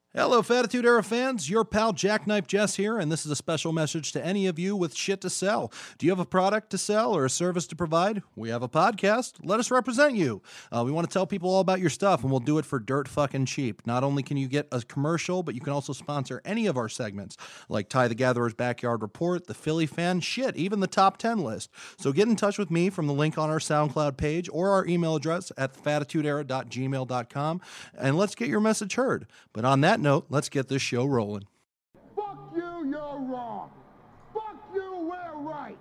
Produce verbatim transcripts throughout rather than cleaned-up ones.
Hello, Fatitude Era fans. Your pal Jackknife Jess here, and this is a special message to any of you with shit to sell. Do you have a product to sell or a service to provide? We have a podcast. Let us represent you. Uh, we want to tell people all about your stuff, and we'll do it for dirt fucking cheap. Not only can you get a commercial, but you can also sponsor any of our segments, like Ty the Gatherer's Backyard Report, the Philly Fan, shit, even the top ten list. So get in touch with me from the link on our SoundCloud page or our email address at fatitudeera dot gmail dot com, and let's get your message heard. But on that note, let's get this show rolling. Fuck you, you're wrong. Fuck you, we're right.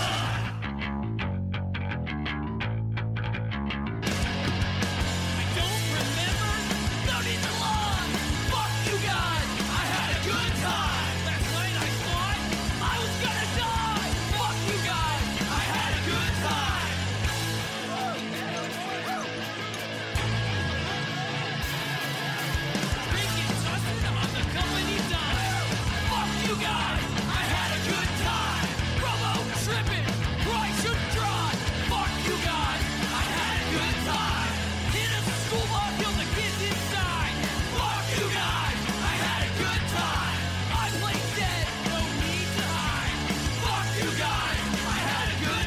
I don't remember. No need to lie. Fuck you guys. I had a good time. Last night I thought I was gonna die. Fuck you guys. I had a good time. Drinking tussin on the company dime. Fuck you guys. I had a good time. Promo tripping. Price should drive. Fuck you guys. I had a good time. Hit a school bus, kill the kids inside. Fuck you guys. I had a good time. I played dead. No need to hide. Fuck you guys. I had a good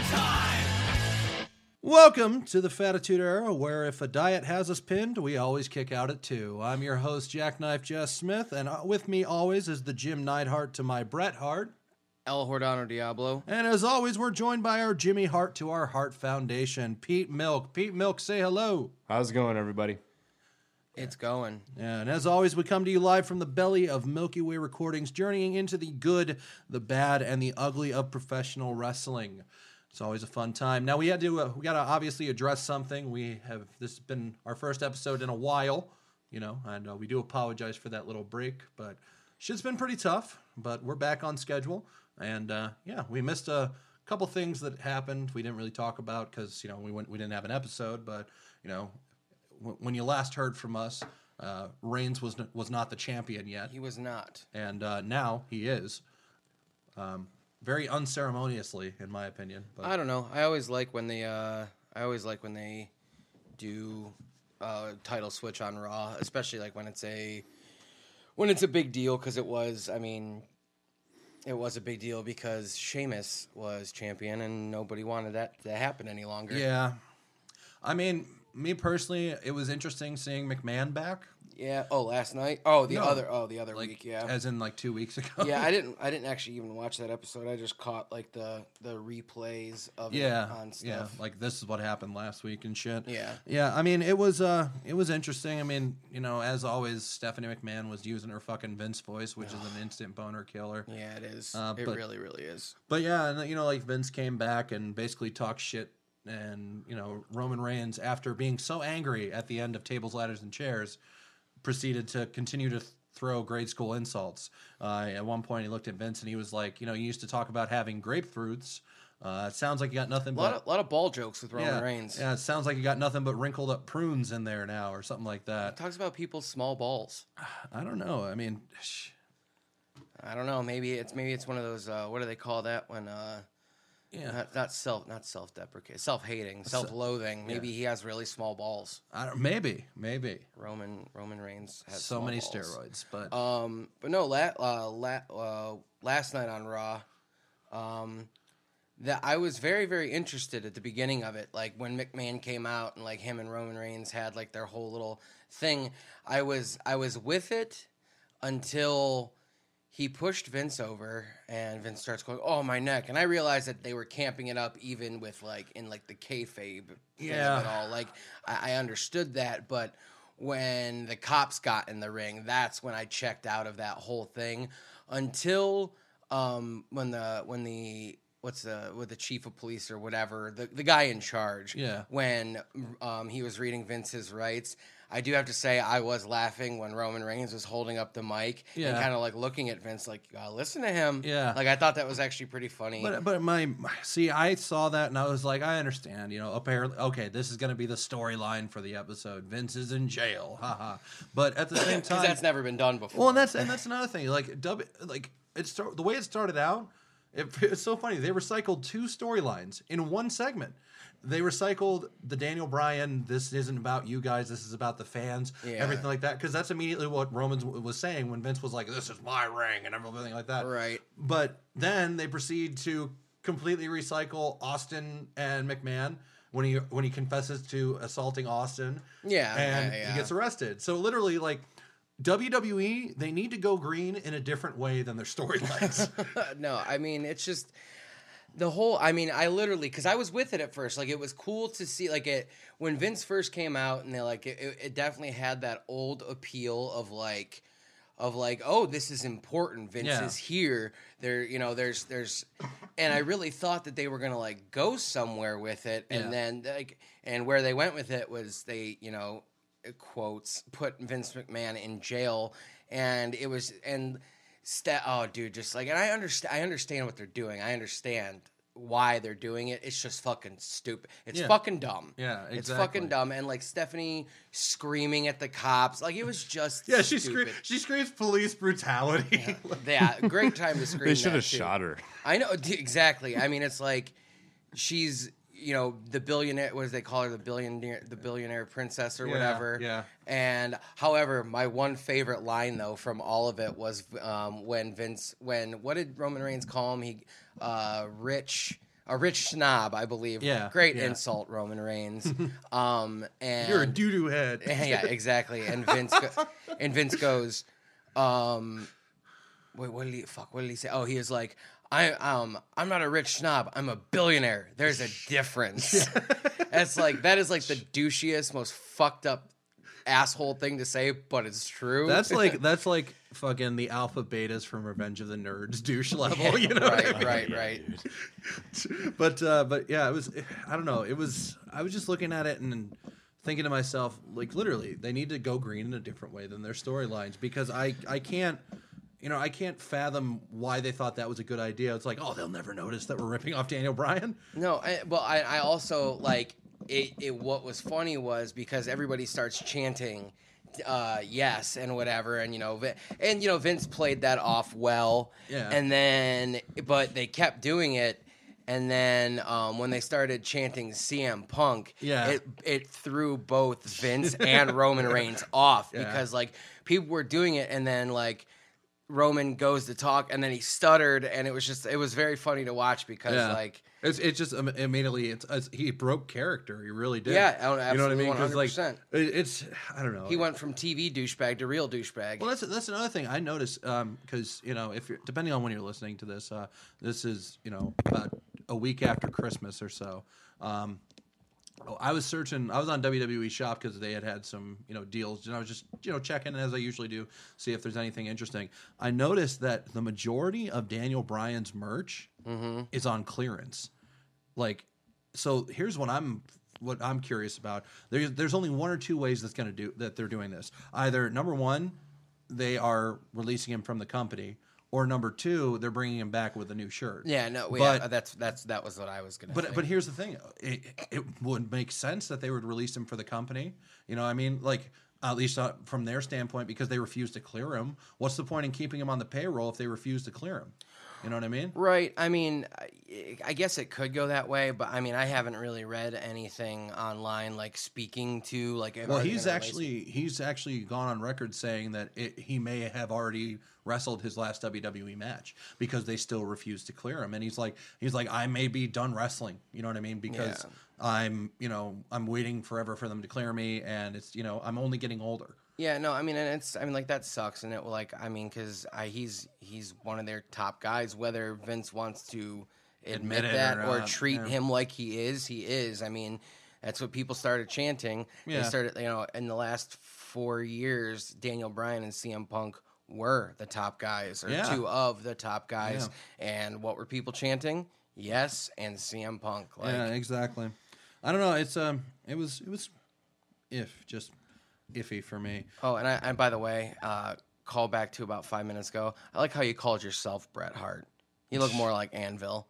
time. Welcome to the Fatitude Era, where if a diet has us pinned, we always kick out at two. I'm your host, Jackknife Jess Smith, and uh, with me always is the Jim Neidhart to my Bret Hart. El Hordano Diablo. And as always, we're joined by our Jimmy Hart to our Hart Foundation, Pete Milk. Pete Milk, say hello. How's it going, everybody? It's going. And as always, we come to you live from the belly of Milky Way Recordings, journeying into the good, the bad, and the ugly of professional wrestling. It's always a fun time. Now we had to uh, we got to obviously address something. We have this has been our first episode in a while, you know, and uh, we do apologize for that little break, but shit's been pretty tough. But we're back on schedule, and uh, yeah, we missed a couple things that happened. We didn't really talk about because you know we went we didn't have an episode, but you know w- when you last heard from us, uh, Reigns was n- was not the champion yet, He was not. and uh, now he is. Um, very unceremoniously, in my opinion. But I don't know. I always like when they. Uh, I always like when they do uh, title switch on Raw, especially like when it's a when it's a big deal because it was. I mean, it was a big deal because Sheamus was champion and nobody wanted that to happen any longer. yeah, I mean, me personally, it was interesting seeing McMahon back. Yeah. Oh, last night. Oh, the No. other. Oh, the other Like, week. Yeah. as in like two weeks ago. yeah, I didn't. I didn't actually even watch that episode. I just caught like the the replays of Yeah, it on stuff. yeah, like this is what happened last week and shit. Yeah. yeah. I mean, it was uh, it was interesting. I mean, you know, as always, Stephanie McMahon was using her fucking Vince voice, which is an instant boner killer. Yeah, it is. Uh, it but- really, really is. But yeah, and you know, like Vince came back and basically talked shit, and you know, Roman Reigns, after being so angry at the end of Tables, Ladders, and Chairs, proceeded to continue to th- throw grade school insults. Uh, at one point, he looked at Vince and he was like, you know, you used to talk about having grapefruits. Uh, it sounds like you got nothing A lot but of, lot of ball jokes with Roman yeah, Reigns. yeah. It sounds like you got nothing but wrinkled up prunes in there now, or something like that. Talks about people's small balls. I don't know. I mean, sh- I don't know. Maybe it's maybe it's one of those. Uh, what do they call that when? Uh, yeah, not, not self, not self-deprecating, self-hating, self-loathing. Maybe he has really small balls. I don't, maybe, maybe Roman Roman Reigns has so small many balls. steroids, but Um, but no, la- uh, la- uh, last night on Raw, um, that I was very, very interested at the beginning of it. Like when McMahon came out and like him and Roman Reigns had like their whole little thing. I was, I was with it until he pushed Vince over, and Vince starts going, "Oh, my neck!" And I realized that they were camping it up, even with like in like the kayfabe thing Yeah. of it all. Like I, I understood that, but when the cops got in the ring, that's when I checked out of that whole thing. Until um, when the when the what's the with the chief of police or whatever, the the guy in charge, Yeah. when um, he was reading Vince's rights. I do have to say I was laughing when Roman Reigns was holding up the mic Yeah. and kind of like looking at Vince like, uh, listen to him. Yeah. Like I thought that was actually pretty funny. But but my see, I saw that and I was like, I understand. You know, apparently, okay, this is going to be the storyline for the episode. Vince is in jail, haha. But at the same Because time, that's never been done before. well, and that's and that's another thing. Like W, like it start, the way it started out, It, it's so funny. They recycled two storylines in one segment. They recycled the Daniel Bryan, this isn't about you guys, this is about the fans, Yeah. everything like that. Because that's immediately what Roman was saying when Vince was like, this is my ring, and everything like that. Right. But then they proceed to completely recycle Austin and McMahon when he when he confesses to assaulting Austin. Yeah, And yeah, yeah. he gets arrested. So literally, like, W W E, they need to go green in a different way than their storylines. No, I mean, it's just the whole, I mean, I literally, because I was with it at first, like, it was cool to see, like, it, when Vince first came out, and they, like, it, it definitely had that old appeal of, like, of, like, oh, this is important, Vince Yeah. is here, there, you know, there's, there's, and I really thought that they were gonna, like, go somewhere with it, and Yeah. then, like, and where they went with it was they, you know, quotes, put Vince McMahon in jail, and it was, and, sta- oh, dude, just, like, and I understand, I understand what they're doing, I understand why they're doing it, it's just fucking stupid, it's Yeah. fucking dumb. Yeah, It's exactly. fucking dumb, and, like, Stephanie screaming at the cops, like, it was just yeah, she stupid. screams. She screams police brutality. Yeah, great time to scream They should that, have too. shot her. I know, d- exactly. I mean, it's like she's, you know, the billionaire. What do they call her? The billionaire, the billionaire princess, or Yeah, whatever. yeah. And however, my one favorite line though from all of it was um, when Vince, when what did Roman Reigns call him? He, uh, rich. A rich snob, I believe. Yeah, Great yeah. insult, Roman Reigns. um, and You're a doo doo head. yeah, exactly. And Vince go- and Vince goes, um, wait, what did he fuck? What did he say? Oh, he was like, I um, I'm not a rich snob. I'm a billionaire. There's a difference. That's like that is like the douchiest, most fucked up asshole thing to say, but it's true. That's like that's like fucking the alpha betas from Revenge of the Nerds douche level, you know? what I right, mean? right, right. But uh, but yeah, it was. I don't know. It was. I was just looking at it and thinking to myself, like, literally, they need to go green in a different way than their storylines because I I can't. You know, I can't fathom why they thought that was a good idea. It's like, oh, they'll never notice that we're ripping off Daniel Bryan. No, I, well, I, I also like it, it. What was funny was because everybody starts chanting, uh, "Yes" and whatever, and you know, Vi- and you know, Vince played that off well. Yeah. And then, but they kept doing it, and then um, when they started chanting C M Punk, Yeah. it it threw both Vince and Roman Reigns off Yeah. because like people were doing it, and then like. Roman goes to talk and then he stuttered and it was just it was very funny to watch because Yeah. like It's it's just um, immediately it's, it's he broke character. He really did. Yeah, oh, you know what I absolutely, mean? 'Cause, like, one hundred percent. it- it's I don't know. he went from T V douchebag to real douchebag. Well, that's that's another thing I noticed because you know if you're depending on when you're listening to this, uh, this is you know about a week after Christmas or so. Um, I was searching. I was on W W E Shop because they had had some you know deals, and I was just you know checking as I usually do, see if there's anything interesting. I noticed that the majority of Daniel Bryan's merch is on clearance. Like, so here's what I'm what I'm curious about. There's there's only one or two ways that's going to do that they're doing this. Either number one, they are releasing him from the company, or number two, they're bringing him back with a new shirt. yeah, no, we, But- yeah, that's that's that was what I was gonna. But say. but here's the thing, it, it would make sense that they would release him for the company. You know, what I mean, like at least uh, from their standpoint, because they refused to clear him. What's the point in keeping him on the payroll if they refuse to clear him? You know what I mean? Right. I mean, I, I guess it could go that way, but I mean, I haven't really read anything online like speaking to like. Well, are they he's gonna release- actually he's actually gone on record saying that it, he may have already wrestled his last W W E match because they still refuse to clear him, and he's like he's like I may be done wrestling. You know what I mean? Because Yeah. I'm you know I'm waiting forever for them to clear me, and it's you know I'm only getting older. Yeah, no, I mean, and it's, I mean, like that sucks, and it will, like, I mean, because I he's he's one of their top guys. Whether Vince wants to admit, Admit it that or or, not, treat yeah. him like he is, he is. I mean, that's what people started chanting. Yeah. They started, you know, in the last four years, Daniel Bryan and C M Punk were the top guys, or Yeah. two of the top guys. And what were people chanting? Yes, and C M Punk. Like, yeah, exactly. I don't know. It's um, it was it was, if just iffy for me. Oh, and I, and by the way, uh, call back to about five minutes ago. I like how you called yourself Bret Hart. You look more like Anvil.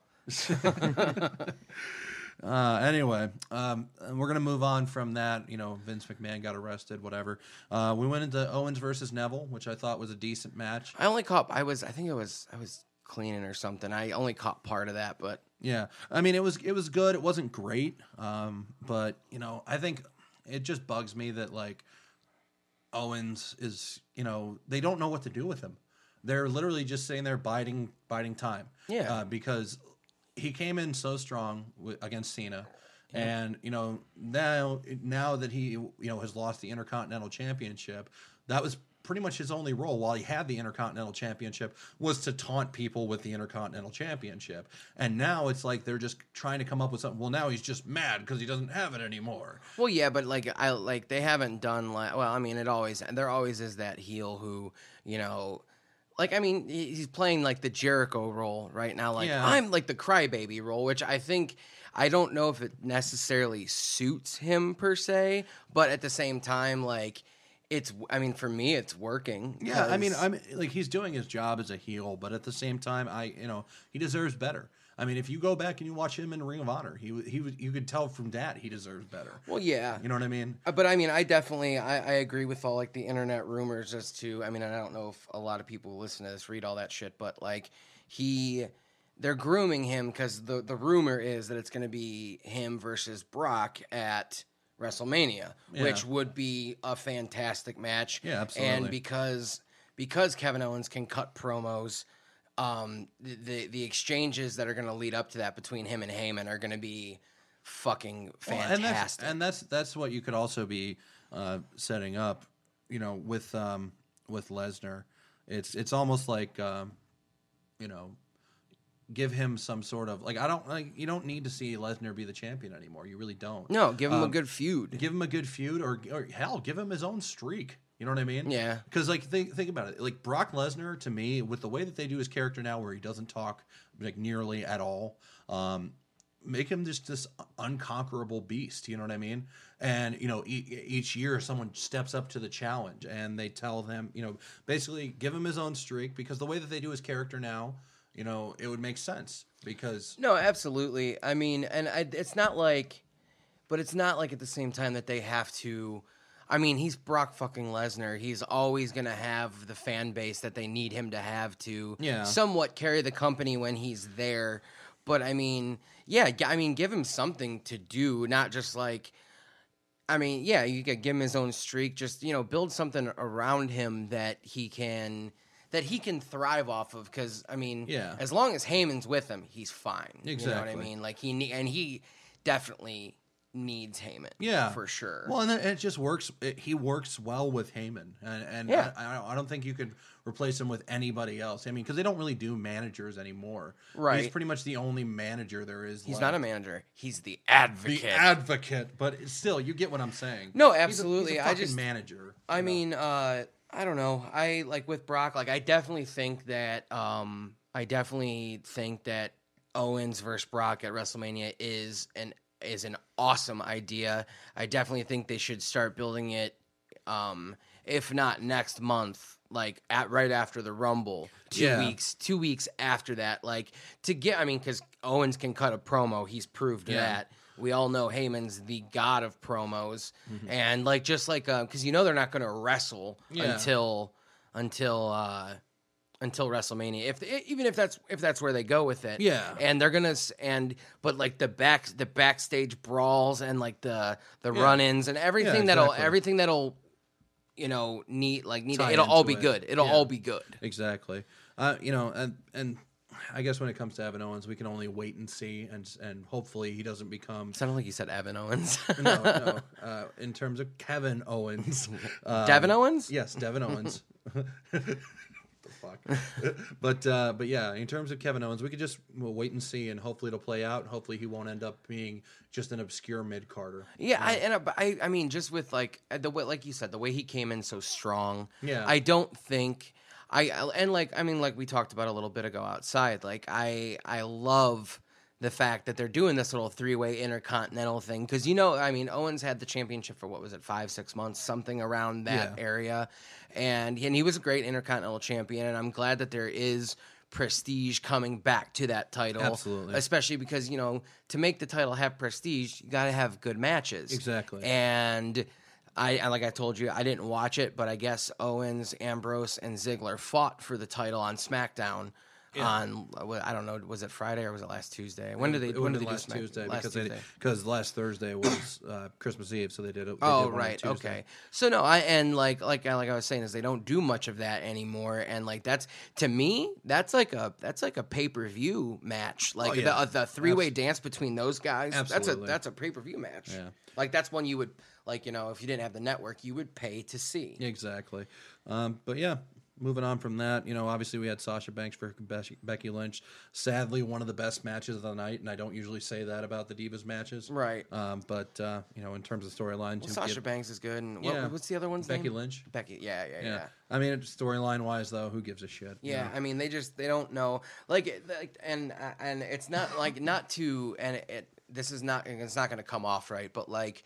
Uh, anyway, um, we're gonna move on from that. You know, Vince McMahon got arrested, whatever. Uh, we went into Owens versus Neville, which I thought was a decent match. I only caught. I was. I think it was. I was. cleaning or something. I only caught part of that, but Yeah, I mean, it was it was good. It wasn't great, um, but you know, I think it just bugs me that like Owens is, you know, they don't know what to do with him. They're literally just sitting there biding biding time. Yeah. uh, because he came in so strong w- against Cena, yeah. and you know now now that he you know has lost the Intercontinental Championship, that was pretty much his only role while he had the Intercontinental Championship was to taunt people with the Intercontinental Championship. And now it's like they're just trying to come up with something. Well, now he's just mad because he doesn't have it anymore. Well, yeah, but like I like they haven't done like well, I mean, it always there always is that heel who, you know, like I mean, he's playing like the Jericho role right now. Like Yeah. I'm like the crybaby role, which I think I don't know if it necessarily suits him per se, but at the same time, like it's I mean, for me, it's working. Yeah, I mean, 'cause- I'm like he's doing his job as a heel, but at the same time, I you know he deserves better. I mean, if you go back and you watch him in Ring of Honor, he he was- you could tell from that he deserves better. well, yeah, You know what I mean? Uh, But I mean, I definitely I, I agree with all like the internet rumors as to. I mean, I don't know if a lot of people who listen to this read all that shit, but like he, they're grooming him because the the rumor is that it's going to be him versus Brock at WrestleMania, Yeah. which would be a fantastic match. Yeah, absolutely. And because because Kevin Owens can cut promos. Um, the, the the exchanges that are going to lead up to that between him and Heyman are going to be fucking Well, fantastic. and that's and that's that's what you could also be uh, setting up, you know, with um, with Lesnar. It's it's almost like um, you know, give him some sort of like I don't like you don't need to see Lesnar be the champion anymore. You really don't. No, give him a Um, good feud. Give him a good feud, or or hell, give him his own streak. You know what I mean? Yeah. Because like think think about it. Like Brock Lesnar, to me, with the way that they do his character now, where he doesn't talk like nearly at all, um, make him just this unconquerable beast. You know what I mean? And you know, e- each year someone steps up to the challenge, and they tell them, you know, basically give him his own streak. Because the way that they do his character now, you know, it would make sense. Because No, absolutely. I mean, and I, it's not like, but it's not like at the same time that they have to. I mean, he's Brock fucking Lesnar. He's always going to have the fan base that they need him to have to Yeah. somewhat carry the company when he's there. But I mean, yeah, g- I mean, give him something to do, not just like, I mean, yeah, you could give him his own streak. Just, you know, build something around him that he can that he can thrive off of. Because I mean, Yeah. as long as Heyman's with him, he's fine. You know what I Exactly. mean? Like he ne- and he definitely needs Heyman. Yeah, for sure. Well, and it just works. It, he works well with Heyman, and, and Yeah. I, I don't think you could replace him with anybody else. I mean, because they don't really do managers anymore. Right. He's pretty much the only manager there is. He's left. not a manager. He's the advocate. the advocate, but still, you get what I'm saying. No, He's a- absolutely. He's a, I fucking just- manager. I you know? mean, uh, I don't know. I like with Brock. Like, I definitely think that. Um, I definitely think that Owens versus Brock at WrestleMania is an is an awesome idea. I definitely think they should start building it. Um, if not next month, like at right after the Rumble, two Yeah. weeks, two weeks after that, like to get. I mean, because Owens can cut a promo. He's proved Yeah. that. We all know Heyman's the god of promos, Mm-hmm. and like just like because you know they're not going to wrestle Yeah. until until uh, until WrestleMania. If even if that's if that's where they go with it, Yeah. And they're gonna s- and but like the back the backstage brawls and like the the Yeah. run-ins and everything Yeah, that'll exactly. everything that'll you know need like need Tie it'll all into be it. good. It'll Yeah. all be good. Exactly. Uh, you know, and and I guess when it comes to Evan Owens, we can only wait and see, and and hopefully he doesn't become. Sounded like you said Evan Owens. no, no. Uh, in terms of Kevin Owens, um, Devin Owens? Yes, Devin Owens. the fuck. but uh, but yeah, in terms of Kevin Owens, we could just we'll wait and see, and hopefully it'll play out. Hopefully he won't end up being just an obscure mid Carter. Yeah, I, and I, I, I mean, just with like the way, like you said, the way he came in so strong. Yeah. I don't think I and like I mean, like we talked about a little bit ago outside. Like I, I love the fact that they're doing this little three-way intercontinental thing because you know, I mean, Owens had the championship for what was it, five, six months, something around that Yeah. area, and and he was a great intercontinental champion, and I'm glad that there is prestige coming back to that title. Absolutely. Especially because, you know, to make the title have prestige, you got to have good matches. Exactly. And I, and like I told you, I didn't watch it, but I guess Owens, Ambrose, and Ziggler fought for the title on SmackDown Yeah. on uh, I don't know, was it Friday or was it last Tuesday? When did they? It When would've did they been do last Smack- Tuesday last because Tuesday? because last Thursday was uh, Christmas Eve, so they did it. They Oh did one on right, Tuesday. okay. So no, I and like like I- like I was saying is they don't do much of that anymore, and like that's to me that's like a that's like a pay per view match, like Oh, yeah. the uh, the three way Abs- dance between those guys. Absolutely. That's a that's a pay per view match. Yeah. Like that's one you would like you know if you didn't have the network you would pay to see. Exactly. Um, but yeah, moving on from that, you know, obviously we had Sasha Banks for Becky, Becky Lynch. Sadly, one of the best matches of the night, and I don't usually say that about the Divas matches. Right. Um, but, uh, you know, in terms of storyline, Well, to Sasha give- Banks is good, and what, Yeah. what's the other one's Becky name? Lynch. Becky, yeah, yeah, yeah. Yeah. yeah. I mean, storyline wise, though, who gives a shit? you Yeah, know? I mean, they just they don't know, like, it- like, and and it's not like not to, and it, it this is not it's not going to come off right, but like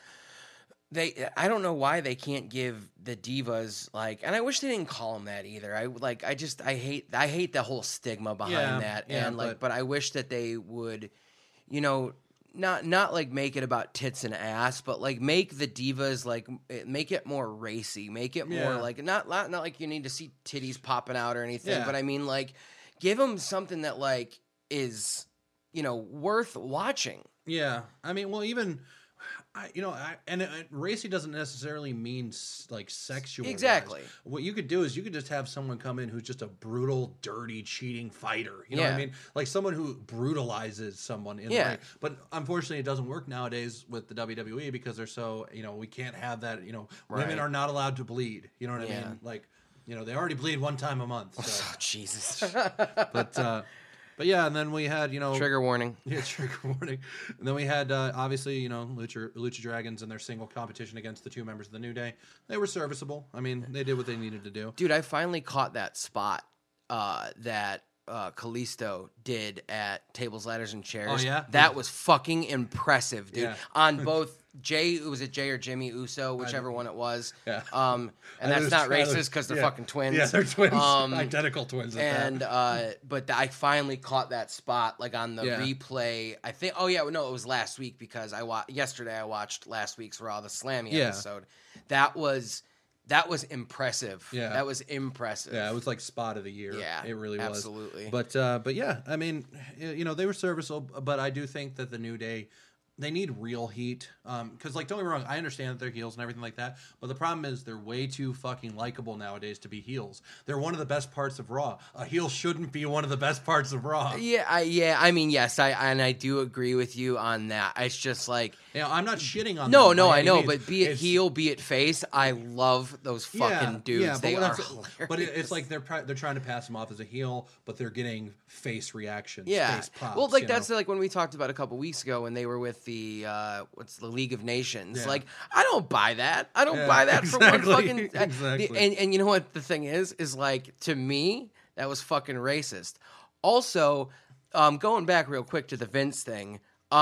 they, I don't know why they can't give the divas like, and I wish they didn't call them that either. I like, I just I hate I hate the whole stigma behind Yeah, that, yeah, and like, but- but I wish that they would, you know. Not not like make it about tits and ass, but like make the divas like m- it- make it more racy, make it more Yeah. like not not not like you need to see titties popping out or anything, Yeah. but I mean like give them something that like is you know worth watching. Yeah, I mean, well, even I, you know, I, and uh, racy doesn't necessarily mean s- like sexual. wise. Exactly. What you could do is you could just have someone come in who's just a brutal, dirty, cheating fighter. You know what Yeah. I mean? Like someone who brutalizes someone in Yeah. the ring. But unfortunately, it doesn't work nowadays with the W W E because they're so you know we can't have that. You know, women Right. are not allowed to bleed. You know what I Yeah. mean? Like, you know, they already bleed one time a month. So. Oh Jesus! but uh, but yeah, and then we had you know Trigger warning. yeah, trigger warning. And then we had uh, obviously, you know, Lucha Lucha Dragons and their single competition against the two members of the New Day. They were serviceable. I mean, they did what they needed to do. Dude, I finally caught that spot uh, that uh, Kalisto did at Tables, Ladders, and Chairs. Oh, yeah? That was fucking impressive, dude. Yeah. On both Jay, was it Jay or Jimmy Uso, whichever one it was. Yeah. Um, and I that's was not trying to- racist because they're yeah. fucking twins. Yeah, they're twins. Um, Identical twins. At And that. uh, but I finally caught that spot like on the Yeah. replay. I think. Oh yeah, no, it was last week because I wa- yesterday I watched last week's Raw, the Slammy Yeah. episode. That was that was impressive. Yeah. that was impressive. Yeah, it was like spot of the year. Yeah, it really was. absolutely. But uh, but yeah, I mean, y- you know, they were serviceable. But I do think that the New Day, they need real heat. Because like, don't get me wrong, I understand that they're heels and everything like that. But the problem is they're way too fucking likable nowadays to be heels. They're one of the best parts of Raw. A heel shouldn't be one of the best parts of Raw. Yeah, I, yeah. I mean, yes, I and I do agree with you on that. It's just like You know, I'm not shitting on. no, them no, by I any know, means. but be it It's- heel, be it face, I love those fucking dudes. Yeah, but they what are I'm saying- hilarious. But it, it's like they're pri- they're trying to pass him off as a heel, but they're getting face reactions. yeah. face pops, well, like you that's know? like when we talked about a couple weeks ago when they were with the uh, what's the League of Nations. Yeah. Like I don't buy that. I don't Yeah, buy that for exactly, one fucking. uh, exactly. the- and and you know what the thing is is like to me that was fucking racist. Also, um, going back real quick to the Vince thing.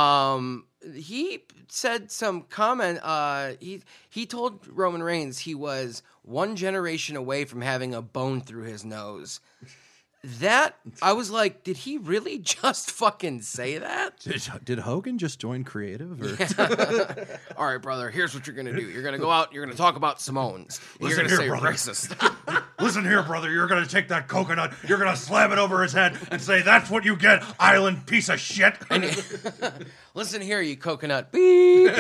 Um, he said some comment. Uh, he he told Roman Reigns he was one generation away from having a bone through his nose. That I was like, did he really just fucking say that? Did, did Hogan just join creative? Or? All right, brother. Here's what you're gonna do. You're gonna go out. You're gonna talk about Simone's. and You're Listen gonna say here, brother. racist. Listen here, brother. You're gonna take that coconut, you're gonna slam it over his head, and say, "That's what you get, island piece of shit." Listen here, you coconut. Beep.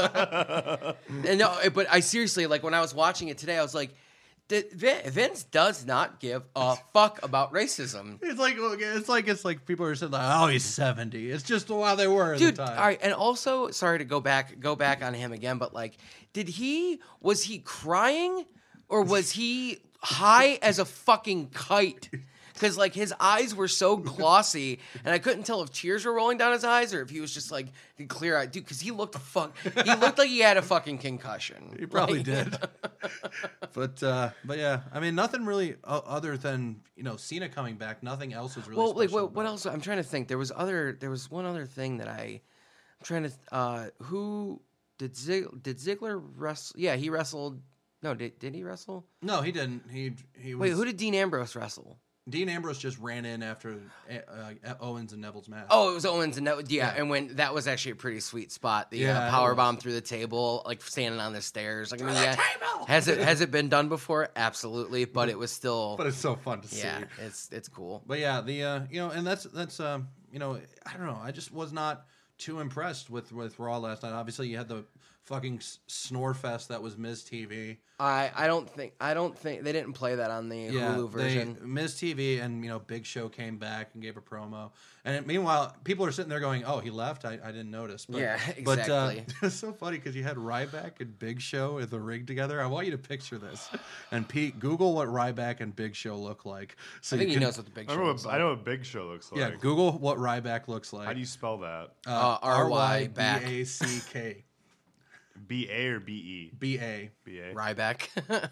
and no, but I seriously like when I was watching it today, I was like, "Th- Vin- Vince does not give a fuck about racism. It's like it's like it's like people are saying like, oh, he's seventy. It's just how they were at Dude, the all time. right, and also, sorry to go back, go back on him again, but like, did he was he crying or was he high as a fucking kite? Because like his eyes were so glossy, and I couldn't tell if tears were rolling down his eyes or if he was just like clear eyed. Dude, because he looked fuck, he looked like he had a fucking concussion. He probably Like- did. but uh, but yeah, I mean, nothing really uh, other than you know Cena coming back. Nothing else was really. Well, like special what, what about else? I'm trying to think. There was other. There was one other thing that I. I'm trying to. Uh, who did Zig, did Ziggler wrestle? Yeah, he wrestled. No, did did he wrestle? it. No, he didn't. He he was. Wait, who did Dean Ambrose wrestle? Dean Ambrose just ran in after uh, Owens and Neville's match. Oh, it was Owens and that, yeah, Yeah. and when that was actually a pretty sweet spot. The Yeah, uh, it power was. bomb through the table, like standing on the stairs. Like, I mean, yeah, has it has it been done before? Absolutely, but it was still, But it's so fun to yeah, see. it's it's cool. But yeah, the uh, you know, and that's that's um, you know, I don't know. I just was not too impressed with with Raw last night. Obviously, you had the fucking s- snore fest that was Miz T V. I I don't think I don't think they didn't play that on the Yeah, Hulu version. they Miz T V and you know Big Show came back and gave a promo. And it, meanwhile, people are sitting there going, "Oh, he left. I, I didn't notice." But, Yeah, But exactly. uh, it's so funny because you had Ryback and Big Show in the ring together. I want you to picture this. And Pete, Google what Ryback and Big Show look like. So I think you he can- knows what the big I show know, looks what, like. I know what Big Show looks like. Yeah, Google what Ryback looks like. How do you spell that? Uh, R Y back. B A C K. B A or B E? B A. B A. Ryback.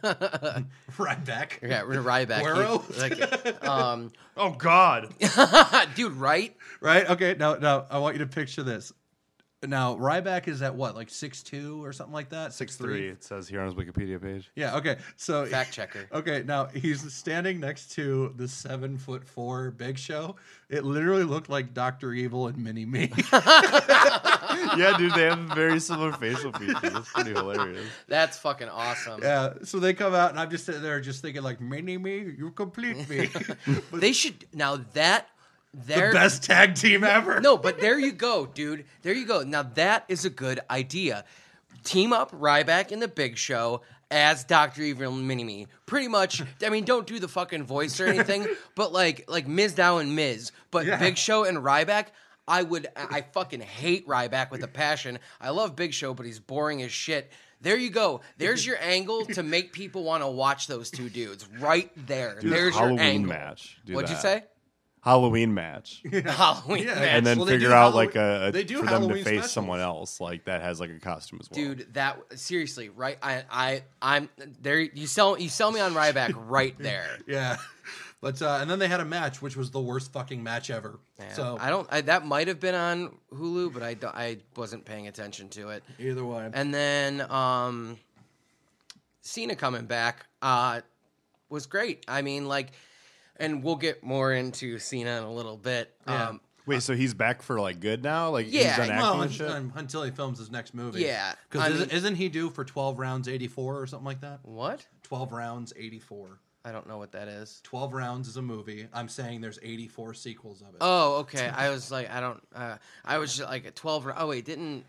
Ryback. yeah, Ryback. Guerrero? He- like, um, Oh, God. dude, right? Right? Okay, now, now I want you to picture this. Now, Ryback is at what, like six two or something like that? six three, it says here on his Wikipedia page. Yeah, okay. So Fact checker. Okay, now he's standing next to the seven foot four Big Show. It literally looked like Doctor Evil and Mini Me. Yeah, dude, they have very similar facial features. That's pretty hilarious. That's fucking awesome. Yeah, so they come out and I'm just sitting there just thinking like, Mini Me, you complete me. But They should now that the they're best tag team ever. No, but there you go, dude. There you go. Now that is a good idea. Team up Ryback in the Big Show as Doctor Evil and Mini-Me. Pretty much, I mean, don't do the fucking voice or anything, but like like Miz Dow and Miz. But Yeah. Big Show and Ryback, I would I fucking hate Ryback with a passion. I love Big Show, but he's boring as shit. There you go. There's your angle to make people want to watch those two dudes. Right there. Dude, There's your Halloween angle. match. Do What'd you that. say? Halloween match. Halloween Yeah. match. And then Well, they figure do out Hallow- like a, a they do for them to Halloween face specials. someone else like that has like a costume as well. Dude, that seriously, right? I, I, I'm there. You sell, you sell me on Ryback right there. Yeah. But uh, and then they had a match, which was the worst fucking match ever. Yeah. So I don't. I, that might have been on Hulu, but I, don't- I wasn't paying attention to it. either way. And then um, Cena coming back uh, was great. I mean, like, and we'll get more into Cena in a little bit. Yeah. Um, Wait, so he's back for like good now? Like Yeah, he's done acting well, and shit? un- until he films his next movie. Yeah, I Because isn't, mean- isn't he due for twelve rounds, eighty-four or something like that? what? twelve rounds, eighty-four. I don't know what that is. twelve rounds is a movie. I'm saying there's eighty-four sequels of it. Oh, okay. I was like, I don't. Uh, I was just like at twelve. Oh wait, didn't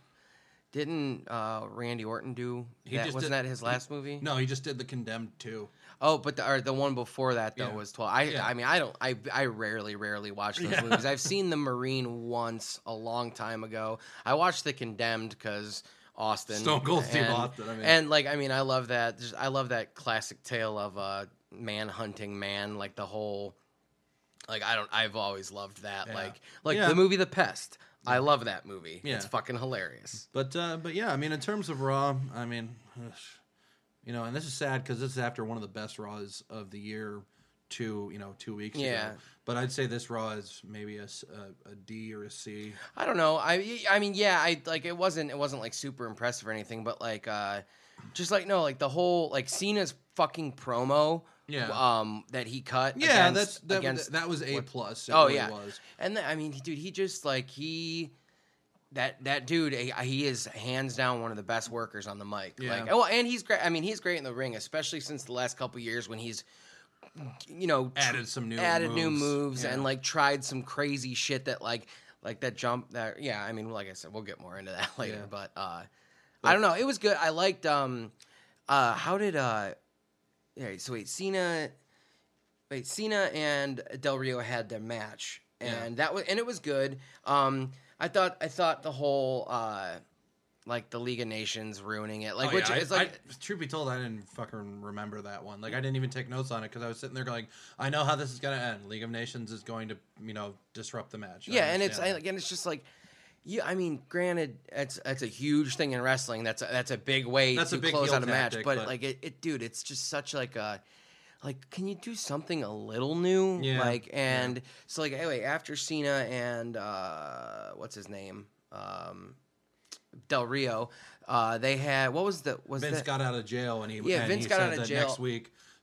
didn't uh, Randy Orton do He that? just Wasn't did- that his last movie? No, he just did The Condemned two. Oh, but the or the one before that though Yeah. was twelve. I Yeah. I mean I don't I I rarely rarely watch those Yeah. movies. I've seen The Marine once a long time ago. I watched The Condemned because Austin Stone Cold Steve and, Austin, I mean. and like I mean I love that. Just, I love that classic tale of a man hunting man. Like the whole like I don't I've always loved that. Yeah. Like like Yeah. the movie The Pest. I love that movie. Yeah. It's fucking hilarious. But uh, but yeah, I mean, in terms of Raw, I mean, ugh, you know, and this is sad because this is after one of the best Raws of the year, two you know two weeks Yeah. ago. But I'd say this Raw is maybe a, s- a- a D or a C. I don't know. I I mean, yeah, I like it wasn't it wasn't like super impressive or anything, but like uh just like no, like the whole like Cena's fucking promo Yeah. um that he cut Yeah, against, that's that, against that was a what- plus. It Oh really yeah. was. And then, I mean, dude, he just like he that that dude he, he is hands down one of the best workers on the mic. Yeah. Like well, and he's great. I mean, he's great in the ring, especially since the last couple years when he's you know tr- Added some new added new moves. moves Yeah. and like tried some crazy shit that like like that jump that yeah I mean like I said we'll get more into that later Yeah. but uh I don't know it was good I liked um uh how did uh yeah so wait Cena wait Cena and Del Rio had their match and that was and it was good um I thought I thought the whole uh like the League of Nations ruining it like Oh, which yeah, is I, like I, truth be told, I didn't fucking remember that one. Like, I didn't even take notes on it because I was sitting there going, I know how this is going to end. League of Nations is going to, you know, disrupt the match. I yeah, and it's understand I, again, it's just like, yeah. I mean, granted, it's it's a huge thing in wrestling. That's a, that's a big way That's to a big close heel out a match. tactic, But, but- like, it, it, dude, it's just such like a, like, can you do something a little new? Yeah. Like, and so like, anyway, after Cena and uh, what's his name, um, Del Rio, uh, they had what was the was Vince that? got out of jail and he Yeah, and Vince he got said out of that jail. next week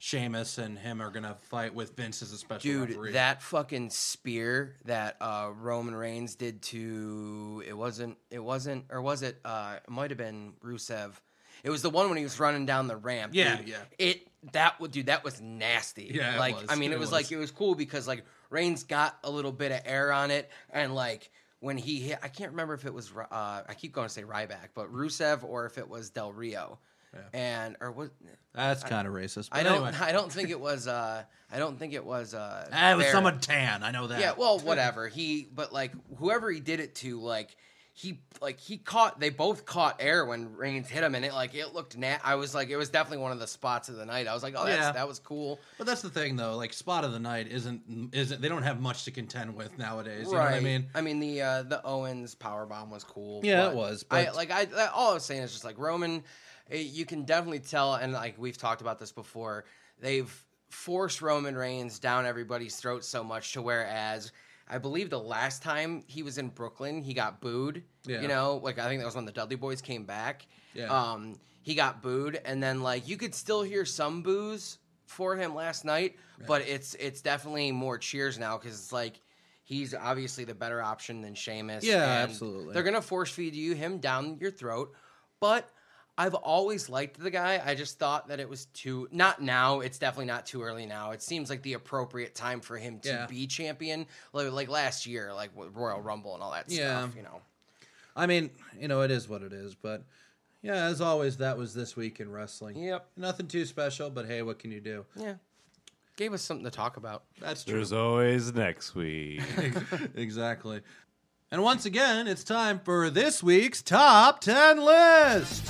Sheamus and him are gonna fight with Vince as a special Dude, referee. that fucking spear that uh, Roman Reigns did to it wasn't it wasn't or was it? Uh, it might have been Rusev. It was the one when he was running down the ramp. Yeah, dude. yeah. It that would dude that was nasty. Yeah, it like was. I mean, it, It was, was. like it was cool because like Reigns got a little bit of air on it, and like when he hit, I can't remember if it was uh, I keep going to say Ryback, but Rusev or if it was Del Rio, and or what. That's kind of racist. But I don't. Anyway. I don't think it was. Uh, I don't think it was. Uh, Ah, it was fair. someone tan. I know that. Yeah, well, whatever. He, but like whoever he did it to, like he, like he caught. They both caught air when Reigns hit him, and it like it looked. Nat- I was like, it was definitely one of the spots of the night. I was like, oh, that's, Yeah. that was cool. But that's the thing, though. Like spot of the night isn't isn't. They don't have much to contend with nowadays. You know what I mean? I mean the uh, the Owens power bomb was cool. Yeah, but it was, I but- like I that- all I was saying is just like Roman. eh, You can definitely tell, and like we've talked about this before. They've forced Roman Reigns down everybody's throat so much to whereas I believe the last time he was in Brooklyn, he got booed. Yeah. You know, like I think that was when the Dudley Boys came back. Yeah. Um, he got booed, and then like you could still hear some boos for him last night, but it's it's definitely more cheers now because it's like he's obviously the better option than Sheamus. Yeah, and absolutely. They're gonna force feed you him down your throat, but I've always liked the guy. I just thought that it was too not now. It's definitely not too early now. It seems like the appropriate time for him to Yeah. be champion, like, like last year, like with Royal Rumble and all that Yeah. stuff. You know. I mean, you know, it is what it is. But yeah, as always, that was this week in wrestling. Yep. Nothing too special, but hey, what can you do? Yeah. Gave us something to talk about. That's true. There's always next week. Exactly. And once again, it's time for this week's top ten list.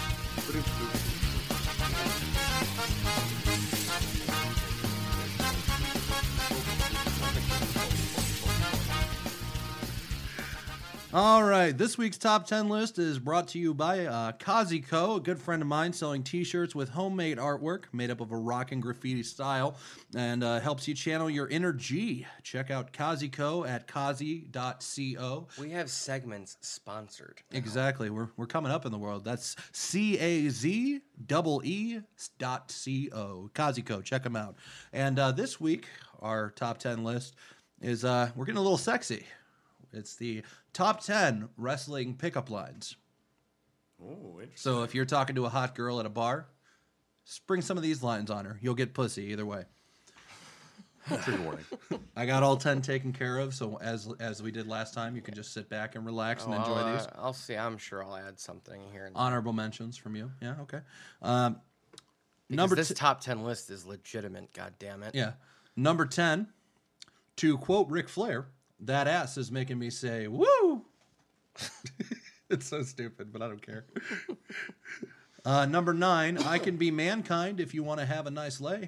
All right, this week's top ten list is brought to you by uh, Kazico, a good friend of mine selling t-shirts with homemade artwork made up of a rock and graffiti style and uh, helps you channel your inner G. Check out Kazico at kazi dot co. We have segments sponsored. Exactly. We're, we're coming up in the world. That's C A Z double E dot C-O. Kazico. Check them out. And uh, this week, our top ten list is, uh, we're getting a little sexy. It's the top ten wrestling pickup lines. Oh, interesting. So if you're talking to a hot girl at a bar, spring some of these lines on her. You'll get pussy either way. Trigger warning. I got all ten taken care of, so as as we did last time, you can just sit back and relax and Oh, enjoy I'll, these. uh, I'll see. I'm sure I'll add something here. And Honorable mentions from you. Yeah, okay. Um, because number this t- top ten list is legitimate. God damn it. Yeah. Number ten, to quote Ric Flair, that ass is making me say, woo! It's so stupid, but I don't care. Uh, number nine, I can be mankind if you want to have a nice lay.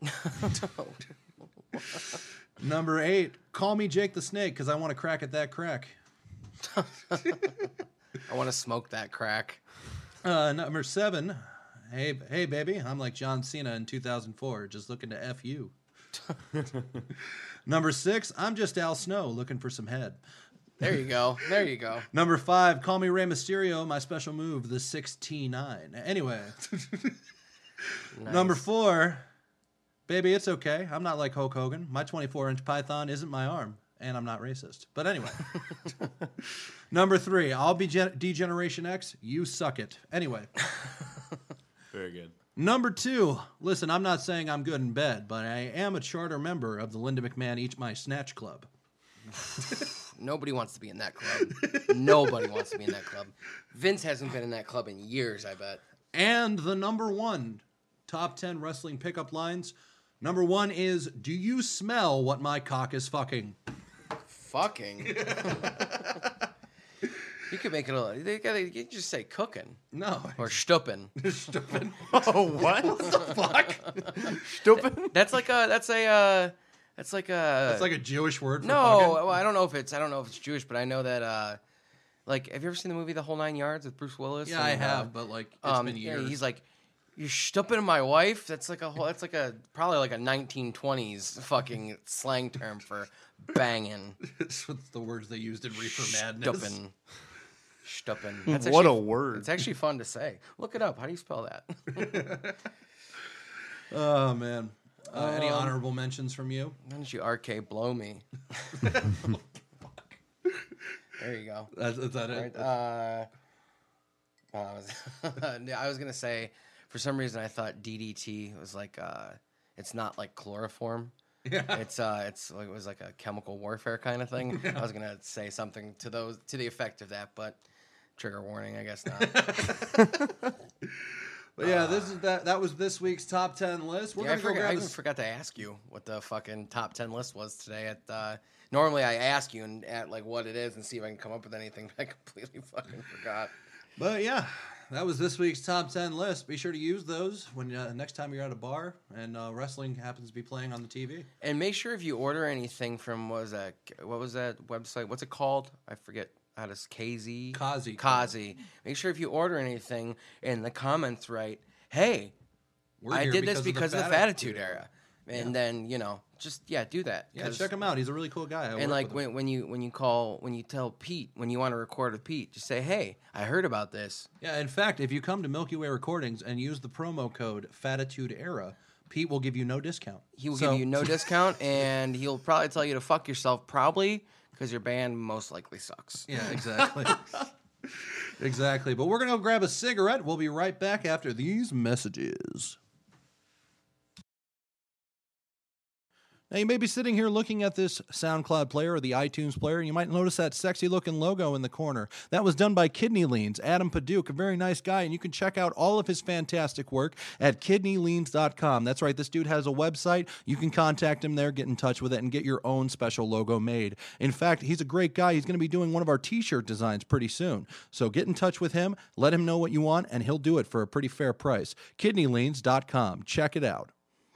Number eight, call me Jake the Snake because I want to crack at that crack. I want to smoke that crack. Uh, number seven, hey, hey, baby, I'm like John Cena in two thousand four, just looking to F you. Number six, I'm just Al Snow looking for some head. There you go. There you go. Number five, call me Rey Mysterio, my special move, the six T nine. Anyway, Nice. number four, baby, it's okay. I'm not like Hulk Hogan. My twenty-four inch python isn't my arm, and I'm not racist. But anyway. Number three, I'll be Gen- D-Generation X, you suck it. Anyway. Very good. Number two, listen, I'm not saying I'm good in bed, but I am a charter member of the Linda McMahon Eat My Snatch Club. Nobody wants to be in that club. Nobody wants to be in that club. Vince hasn't been in that club in years, I bet. And the number one top ten wrestling pickup lines. Number one is, do you smell what my cock is fucking? Fucking. You could make it a. They gotta, you could just say cooking No. or stupping. Oh, what? the fuck? Stupid. That's like a. That's a. Uh, that's like a. That's like a Jewish word for no. fucking. Well, I don't know if it's. I don't know if it's Jewish, but I know that. Uh, like, have you ever seen the movie The Whole Nine Yards with Bruce Willis? Yeah, I And, uh, have, but like, it's um, been yeah, years. he's like, you're stupping my wife. That's like a whole. That's like a probably like a nineteen twenties fucking slang term for banging. It's what's the words they used in Reefer Madness. Stupping. Stupping. That's What a actually- word. It's actually fun to say. Look it up. How do you spell that? Oh, man. Uh, any honorable mentions from you? Why don't you R K blow me? There you go. That's, is that it? Right, uh, I was, I was gonna say, for some reason I thought D D T was like, uh, it's not like chloroform. Yeah. It's uh, it's like it was like a chemical warfare kind of thing. I was gonna say something to those to the effect of that, but trigger warning, I guess not. But yeah, this is that. That was this week's top ten list. We're Yeah, I, gonna go forgot, grab I a even s- forgot to ask you what the fucking top ten list was today. At uh, normally I ask you and at like what it is and see if I can come up with anything. But I completely fucking forgot. But yeah, that was this week's top ten list. Be sure to use those when uh, next time you're at a bar and uh, wrestling happens to be playing on the T V. And make sure if you order anything from what was that what was that website? What's it called? I forget. How does K Z? Kazi. Kazi. Make sure if you order anything in the comments, write, "Hey, We're I here did this because of the Fatitude Fatitude era," and then you know, just yeah, do that. Yeah, 'Cause- check him out. He's a really cool guy. I work And like with him. when, when you when you call when you tell Pete when you want to record with Pete, just say, "Hey, I heard about this." Yeah, in fact, if you come to Milky Way Recordings and use the promo code Fatitude Era, Pete will give you no discount. He will So- give you no discount, and he'll probably tell you to fuck yourself, probably because your band most likely sucks. Yeah, exactly. Exactly. But we're going to go grab a cigarette. We'll be right back after these messages. Now, you may be sitting here looking at this SoundCloud player or the iTunes player, and you might notice that sexy-looking logo in the corner. That was done by Kidney Leans, Adam Paduke, a very nice guy, and you can check out all of his fantastic work at kidney leans dot com. That's right, this dude has a website. You can contact him there, get in touch with it, and get your own special logo made. In fact, he's a great guy. He's going to be doing one of our T-shirt designs pretty soon. So get in touch with him, let him know what you want, and he'll do it for a pretty fair price. kidney leans dot com. Check it out.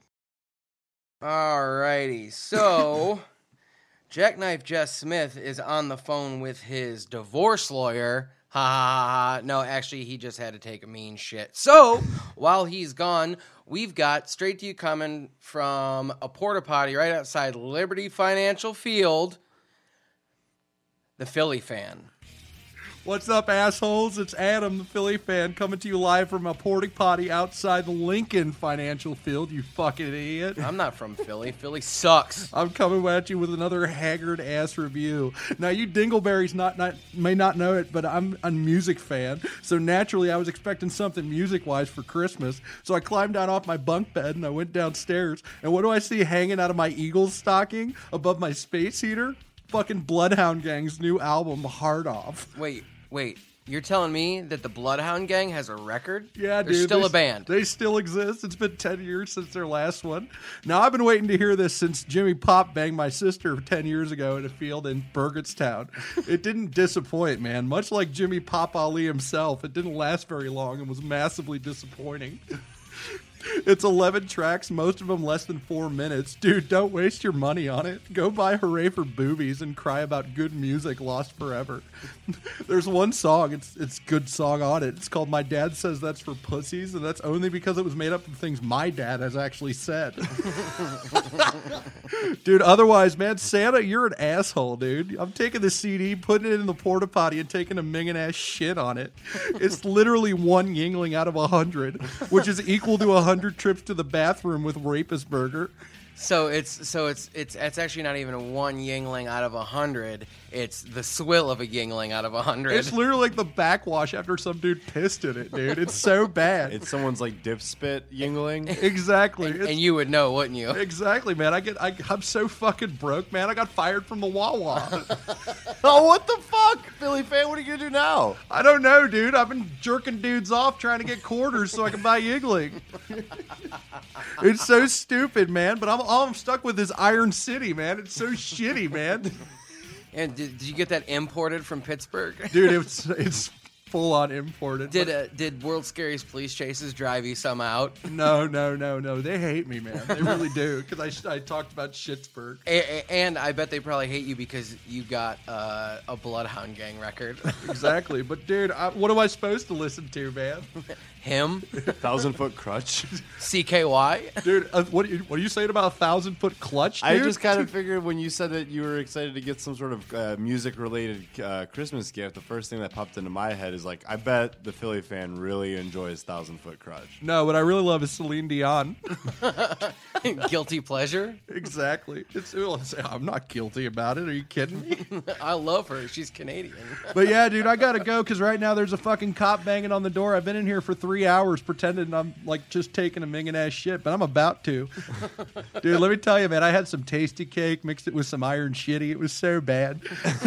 Alrighty, so Jackknife Jess Smith is on the phone with his divorce lawyer. Ha ha ha ha. No, actually, he just had to take a mean shit. So, while he's gone, we've got straight to you coming from a porta potty right outside Liberty Financial Field, the Philly fan. What's up, assholes? It's Adam, the Philly fan, coming to you live from a porta potty outside the Lincoln Financial Field, you fucking idiot. I'm not from Philly. Philly sucks. I'm coming at you with another haggard ass review. Now, you dingleberries not, not may not know it, but I'm a music fan, so naturally I was expecting something music-wise for Christmas. So I climbed down off my bunk bed and I went downstairs, and what do I see hanging out of my Eagles stocking above my space heater? Fucking Bloodhound Gang's new album, Hard Off. Wait, wait. You're telling me that the Bloodhound Gang has a record? Yeah, They're dude. still they- a band. They still exist. It's been ten years since their last one. Now, I've been waiting to hear this since Jimmy Pop banged my sister ten years ago in a field in Burgettstown. It didn't disappoint, man. Much like Jimmy Pop Ali himself, it didn't last very long and was massively disappointing. It's eleven tracks, most of them less than four minutes. Dude, don't waste your money on it. Go buy Hooray for Boobies and cry about good music lost forever. There's one song, it's it's good song on it. It's called My Dad Says That's for Pussies, and that's only because it was made up of things my dad has actually said. Dude, otherwise, man, Santa, you're an asshole, dude. I'm taking the C D, putting it in the porta potty, and taking a minging ass shit on it. It's literally one Yingling out of a hundred, which is equal to a hundred trips to the bathroom with Rapist Burger. So it's so it's it's it's actually not even a one Yingling out of a hundred. It's the swill of a Yingling out of a hundred. It's literally like the backwash after some dude pissed in it, dude. It's so bad. It's someone's like dip spit yingling. exactly. It's- And you would know, wouldn't you? Exactly, man. I get, I, I'm so fucking broke, man. I got fired from the Wawa. Oh, what the fuck, Philly fan? What are you gonna do now? I don't know, dude. I've been jerking dudes off trying to get quarters so I can buy Yingling. It's so stupid, man. But I'm all I'm stuck with is Iron City, man. It's so shitty, man. And did, did you get that imported from Pittsburgh? Dude, it's it's full on imported. Did but- uh, did World's Scariest Police Chases drive you some out? no, no, no, no. They hate me, man. They really do. Because I, sh- I talked about Schittsburg. A- a- and I bet they probably hate you because you got uh, a Bloodhound Gang record. Exactly. But, dude, I, what am I supposed to listen to, man? Him, Thousand foot crutch. C K Y. Dude, uh, what, are you, what are you saying about a thousand foot clutch, dude? I just kind of figured when you said that you were excited to get some sort of uh, music related uh, Christmas gift, the first thing that popped into my head is like, I bet the Philly fan really enjoys Thousand Foot Crutch. No, what I really love is Celine Dion. Guilty pleasure. Exactly. It's, I'm not guilty about it. Are you kidding me? I love her. She's Canadian. But yeah, dude, I gotta go because right now there's a fucking cop banging on the door. I've been in here for three hours pretending I'm like just taking a minging ass shit, but I'm about to. Dude, let me tell you, man, I had some tasty cake, mixed it with some iron shitty. It was so bad.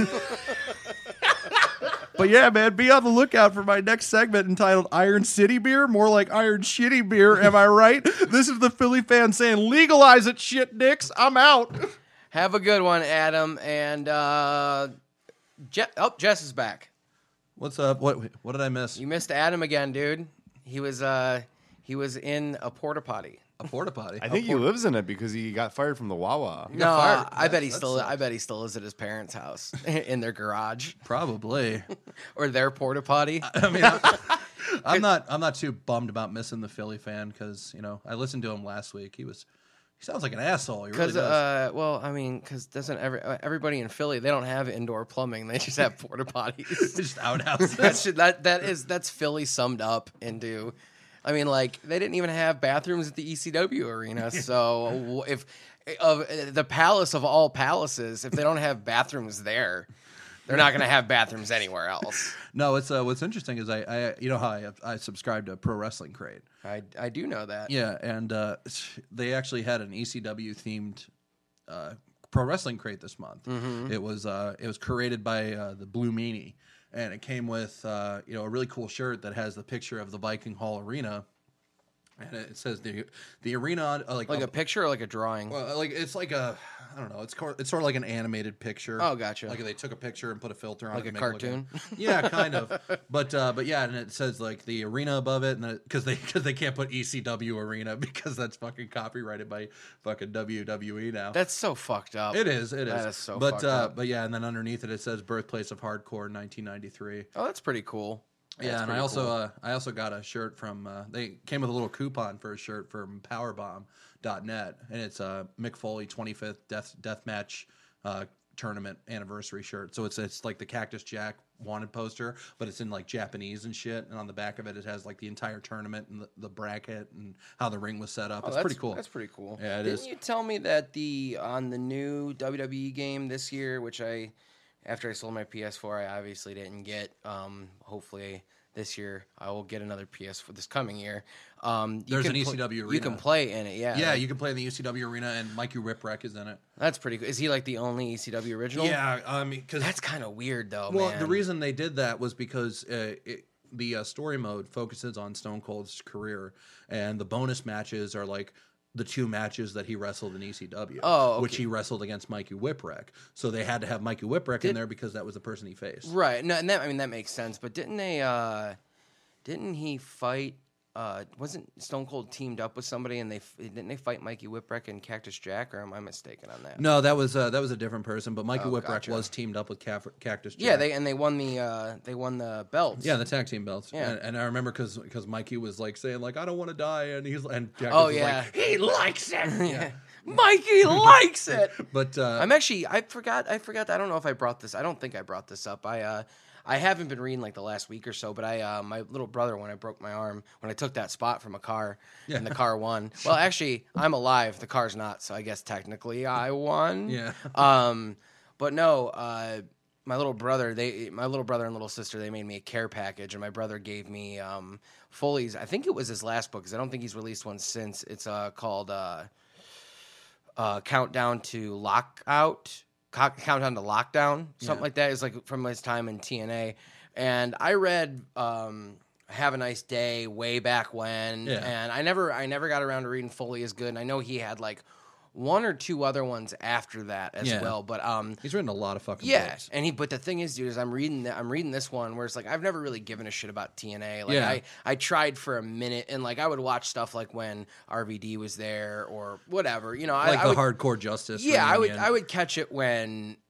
But yeah, man, be on the lookout for my next segment entitled Iron City Beer, more like Iron Shitty Beer. Am I right? This is the Philly fan saying, legalize it, shit dicks. I'm out. Have a good one, Adam. And uh, Je- oh, Jess is back. What's up? What What did I miss? You missed Adam again, dude. He was uh, he was in a porta potty. A porta potty. I think he lives in it because he got fired from the Wawa. No, got fired. I bet he That- that still. sucks. I bet he still is at his parents' house in their garage Probably. or their porta potty. I mean, I, I'm not. I'm not too bummed about missing the Philly fan because you know I listened to him last week. He was. He sounds like an asshole. He really Because, does. uh, well, I mean, because doesn't every uh, everybody in Philly? They don't have indoor plumbing. They just have porta potties. Just outhouses. That's that that is that's Philly summed up into. I mean, like they didn't even have bathrooms at the E C W arena. So if of the palace of all palaces, if they don't have bathrooms there, they're not going to have bathrooms anywhere else. No, it's uh, what's interesting is I, I you know how I I subscribe to Pro Wrestling Crate. I I do know that. Yeah, and uh, they actually had an E C W themed uh, Pro Wrestling Crate this month. Mm-hmm. It was uh, it was curated by uh, the Blue Meanie, and it came with uh, you know a really cool shirt that has the picture of the Viking Hall Arena, and it says the the arena on, uh, like Like uh, a picture or like a drawing. well, like it's like a I don't know. It's cor- it's sort of like an animated picture. Oh, gotcha. Like they took a picture and put a filter on Like it. a to make it look cartoon? like- yeah, kind of. But uh, but yeah, and it says like the arena above it, and because they because they can't put E C W arena because that's fucking copyrighted by fucking W W E now. That's so fucked up. it is. It is. That is so But fucked uh, up. but yeah, and then underneath it it says birthplace of hardcore nineteen ninety-three. Oh, that's pretty cool. Yeah, That's and I pretty also cool. uh, I also got a shirt from uh, they came with a little coupon for a shirt from powerbomb dot net, and it's a Mick Foley twenty-fifth death death match uh, tournament anniversary shirt. So it's it's like the Cactus Jack wanted poster, but it's in like Japanese and shit, and on the back of it it has like the entire tournament and the, the bracket and how the ring was set up. Oh, it's that's pretty cool. That's pretty cool. Yeah, it Didn't is. you tell me that the on the new W W E game this year, which I after I sold my P S four, I obviously didn't get. Um, hopefully this year I will get another P S four this coming year. Um, you There's can an E C pl- W You arena. can play in it. Yeah. Yeah, you can play in the U C W arena, and Mikey Whipwreck is in it. That's pretty cool. Is he like the only E C W original? Yeah, I mean, because That's kind of weird though. Well, man. the reason they did that was because uh, it, the uh, story mode focuses on Stone Cold's career, and the bonus matches are like the two matches that he wrestled in E C W, Oh, which okay. he wrestled against Mikey Whipwreck. So they had to have Mikey Whipwreck in there because that was the person he faced. Right. No, and that I mean that makes sense. But didn't they? Uh, didn't he fight? Uh, wasn't Stone Cold teamed up with somebody and they f- didn't they fight Mikey Whipwreck and Cactus Jack? Or am I mistaken on that? No, that was uh, that was a different person, but Mikey Oh, Whipwreck gotcha. was teamed up with Caf- Cactus Jack. Yeah, they and they won the uh, they won the belts. Yeah, the tag team belts. Yeah. And, and I remember because because Mikey was like saying like I don't want to die, and he's and Jack Oh was yeah. like he likes it. Yeah. Mikey likes it. But uh, I'm actually I forgot I forgot I don't know if I brought this I don't think I brought this up. I uh I haven't been reading like the last week or so, but I uh, my little brother when I broke my arm when I took that spot from a car and the car won. Well, actually I'm alive, the car's not, so I guess technically I won. Yeah. Um but no, uh my little brother, they, my little brother and little sister, they made me a care package, and my brother gave me um, Foley's. I think it was his last book because I don't think he's released one since. It's uh, called uh, uh, "Countdown to Lockout," Co- "Countdown to Lockdown," something Yeah. like that. It's like from his time in T N A, and I read um, "Have a Nice Day" way back when, Yeah. and I never, I never got around to reading Foley as good. And I know he had like one or two other ones after that as Yeah. well, but um. he's written a lot of fucking Yeah, books. and he. But the thing is, dude, is I'm reading. The, I'm reading this one where it's like I've never really given a shit about T N A. Like Yeah. I, I tried for a minute, and like I would watch stuff like when R V D was there or whatever. You know, I, Like I the would, hardcore justice. Yeah, I would. reunion. I would catch it when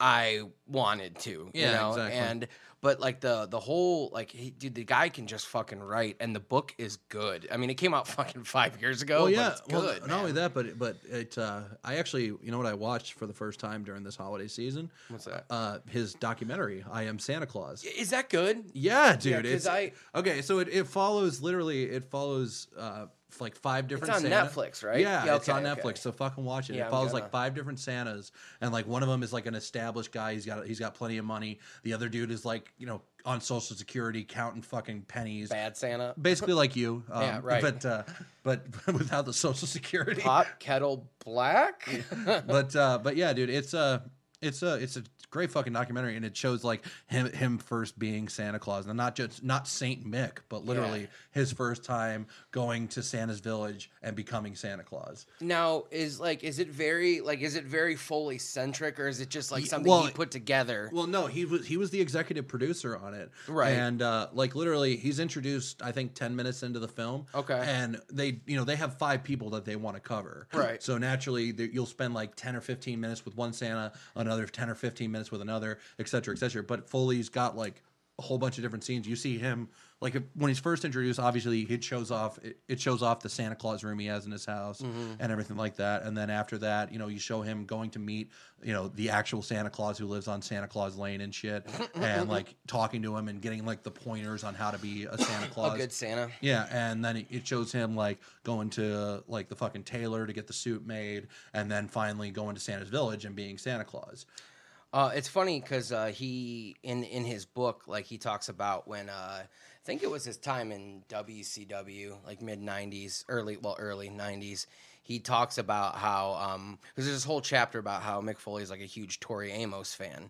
I wanted to. Yeah, you know? exactly. And but like the the whole like he, dude, the guy can just fucking write, and the book is good. I mean, it came out fucking five years ago. Well, but yeah. it's Well, good. not man. only that, but but it. Uh, I actually, you know what I watched for the first time during this holiday season? What's that? Uh, his documentary, "I Am Santa Claus." Is that good? Yeah, dude. Yeah, 'cause it's I- okay. So it, it follows literally. It follows uh, like five different. on Santa- Netflix, right? Yeah, Yeah, it's okay, on okay. Netflix. So fucking watch it. Yeah, it I'm follows gonna. like five different Santas, and like one of them is like an established guy. He's got he's got plenty of money. The other dude is like you know on Social Security counting fucking pennies. Bad Santa. Basically like you. Um, Yeah, right. But uh, but without the Social Security. Pot kettle black. but uh, but yeah, dude, it's a it's a it's a great fucking documentary, and it shows like him him first being Santa Claus, and not just not Saint Mick, but literally Yeah. his first time going to Santa's village and becoming Santa Claus. Now, is like, is it very like, is it very Foley centric, or is it just like Ye- something well, he put together? Well, no, he was he was the executive producer on it, Right. And uh, like literally, he's introduced I think ten minutes into the film, Okay. and they you know they have five people that they want to cover, Right. So naturally, they- you'll spend like ten or fifteen minutes with one Santa, another ten or fifteen minutes with another, et cetera, et cetera. But Foley's got like a whole bunch of different scenes. You see him like if, when he's first introduced, obviously it shows off it, it shows off the Santa Claus room he has in his house and everything like that. And then after that, you know, you show him going to meet, you know, the actual Santa Claus who lives on Santa Claus Lane and shit, and like talking to him and getting like the pointers on how to be a Santa Claus. A good Santa. Yeah, and then it- it shows him like going to like the fucking tailor to get the suit made, and then finally going to Santa's village and being Santa Claus. Uh, it's funny because uh, he in in his book, like he talks about when uh, I think it was his time in W C W, like mid nineties, early well early nineties. He talks about how um because there's this whole chapter about how Mick Foley is like a huge Tori Amos fan,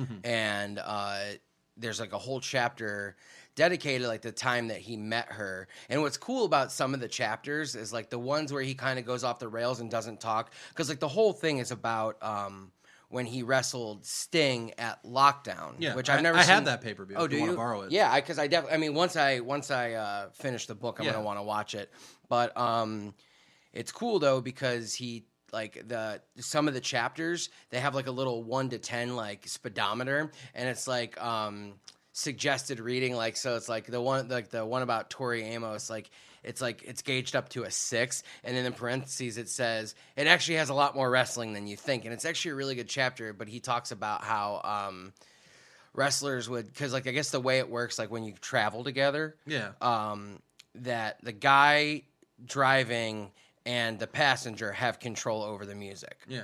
and uh, there's like a whole chapter dedicated like the time that he met her. And what's cool about some of the chapters is like the ones where he kind of goes off the rails and doesn't talk, because like the whole thing is about um when he wrestled Sting at Lockdown, Yeah, which I've I- never I seen. have that pay-per-view Oh, if do you you wanna borrow it. Yeah, because I, definitely. I mean, once I once I uh, finish the book, I'm Yeah. gonna want to watch it. But um, it's cool though because he like the some of the chapters they have like a little one to ten like speedometer, and it's like um suggested reading. Like so, it's like the one like the one about Tori Amos like. It's like it's gauged up to a six, and then in parentheses it says it actually has a lot more wrestling than you think, and it's actually a really good chapter. But he talks about how um, wrestlers would, because like I guess the way it works, like when you travel together, Yeah. um, that the guy driving and the passenger have control over the music. Yeah.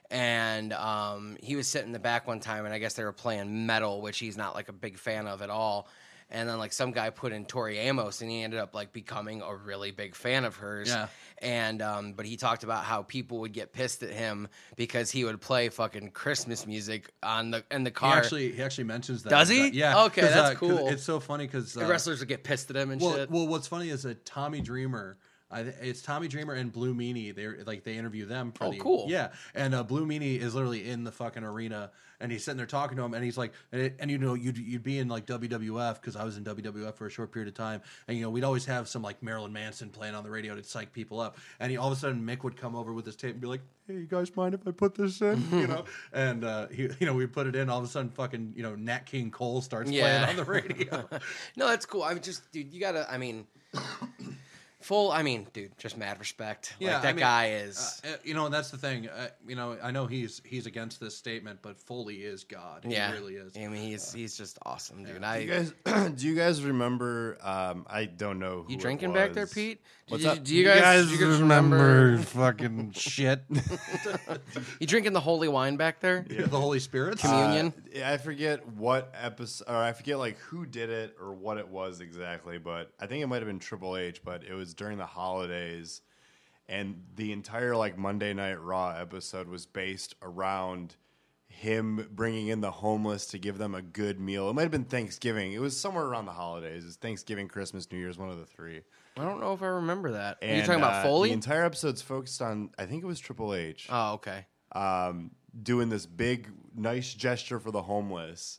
And um, he was sitting in the back one time, and I guess they were playing metal, which he's not like a big fan of at all. And then like some guy put in Tori Amos, and he ended up like becoming a really big fan of hers. Yeah. And um, but he talked about how people would get pissed at him because he would play fucking Christmas music on the in the He car. actually he actually mentions that. Does he? Yeah. Okay, 'cause, that's uh, 'cause cool. It's so funny because the wrestlers would get pissed at him and well, shit. well, what's funny is that Tommy Dreamer. I, th- it's Tommy Dreamer and Blue Meanie. They like they interview them. For Oh, the, cool. Yeah, and uh, Blue Meanie is literally in the fucking arena, and he's sitting there talking to him, and he's like, and, it, and you know, you'd you'd be in like W W F because I was in W W F for a short period of time, and you know, we'd always have some like Marilyn Manson playing on the radio to psych people up, and he all of a sudden Mick would come over with his tape and be like, "Hey, you guys mind if I put this in?" You know, and uh, he, you know, we put it in. All of a sudden, fucking, you know, Nat King Cole starts Yeah. playing on the radio. No, that's cool. I'm just, dude, you gotta. I mean, full. I mean, dude, just mad respect. Yeah, like, that I mean, guy is. Uh, you know, and that's the thing. Uh, you know, I know he's he's against this statement, but Foley is God. yeah, He really is. I mean, he's he's just awesome, dude. Do I you guys, do you guys remember? Um, I don't know. Who you it drinking back there, was. Pete? Did What's you, up? Do you guys, do you guys remember? fucking shit? You drinking the holy wine back there? The Holy Spirit. Communion? Uh, I forget what episode, or I forget like who did it or what it was exactly, but I think it might have been Triple H. But it was during the holidays, and the entire like Monday Night Raw episode was based around him bringing in the homeless to give them a good meal. It might have been Thanksgiving. It was somewhere around the holidays. It's Thanksgiving, Christmas, New Year's, one of the three. I don't know if I remember that. Are And, you talking about uh, Foley? The entire episode's focused on, I think it was Triple H. Oh, okay. um, doing this big, nice gesture for the homeless.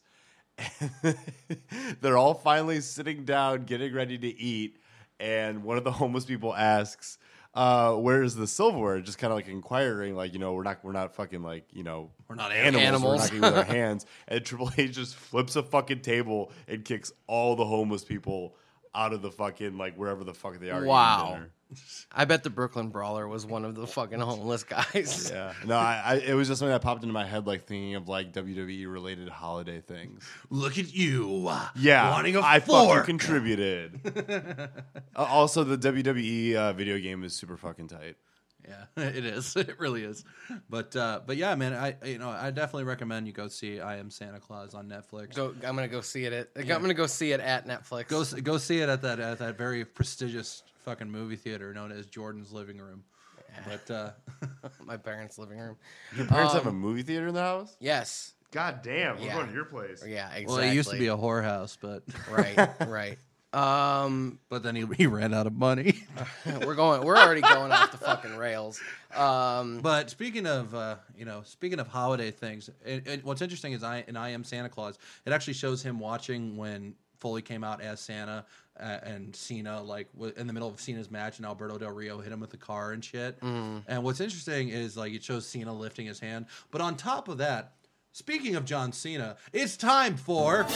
They're all finally sitting down, getting ready to eat, and one of the homeless people asks, uh, where's the silverware? Just kind of like inquiring, like, you know, we're not, we're not fucking like, you know, We're not animals. animals. We're not getting with our hands. And Triple H just flips a fucking table and kicks all the homeless people out of the fucking, like, wherever the fuck they are. eating Wow. dinner. I bet the Brooklyn Brawler was one of the fucking homeless guys. Yeah. No, I, I, it was just something that popped into my head, like thinking of like W W E related holiday things. Look at you. Yeah, Wanting a I fork. fucking contributed. Uh, also, the W W E uh, video game is super fucking tight. Yeah, it is. It really is. But uh, but yeah, man, I you know I definitely recommend you go see I Am Santa Claus on Netflix. Go, I'm gonna go see it. At, I'm gonna go see it at Netflix. Go go see it at that at that very prestigious fucking movie theater known as Jordan's Living Room. But uh, My parents' living room. Your parents Um, have a movie theater in the house? Yes. God damn, we're Yeah. going to your place. Yeah. Exactly. well, it used to be a whorehouse, but right. Right. Um, but then he, he ran out of money. we're going. We're already going off the fucking rails. Um, But speaking of, uh, you know, speaking of holiday things, it, it, what's interesting is I in I Am Santa Claus, it actually shows him watching when Foley came out as Santa uh, and Cena, like w- in the middle of Cena's match, and Alberto Del Rio hit him with the car and shit. And what's interesting is like it shows Cena lifting his hand, but on top of that, speaking of John Cena, it's time for.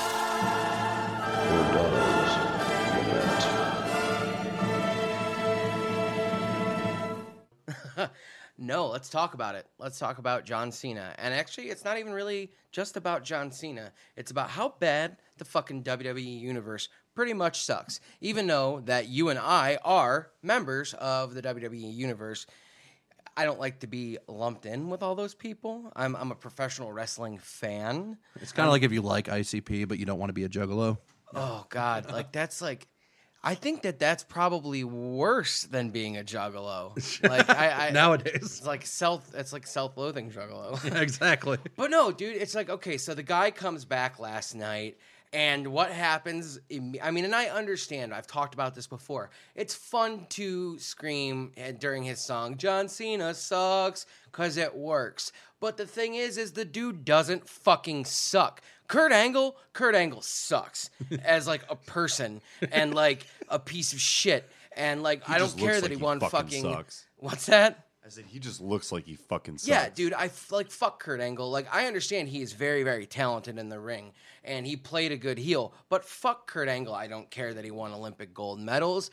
No, let's talk about it. Let's talk about John Cena. And actually, it's not even really just about John Cena. It's about how bad the fucking W W E universe pretty much sucks. Even though that you and I are members of the W W E universe, I don't like to be lumped in with all those people. I'm, I'm a professional wrestling fan. It's kind of like if you like I C P, but you don't want to be a juggalo. Oh, God. Like, that's like... I think that that's probably worse than being a juggalo. Like I, I Nowadays. it's like self, it's like self-loathing juggalo. Exactly. But no, dude, it's like okay. So the guy comes back last night, and what happens? imme- I mean, and I understand. I've talked about this before. It's fun to scream during his song, "John Cena sucks," because it works. But the thing is, is the dude doesn't fucking suck. Kurt Angle, Kurt Angle sucks as like a person and like a piece of shit. And like I don't just care looks that like he he won fucking fucking. sucks. What's that? I said, he just looks like he fucking sucks. Yeah, dude, I f- like fuck Kurt Angle. Like I understand he is very, very talented in the ring, and he played a good heel. But fuck Kurt Angle. I don't care that he won Olympic gold medals.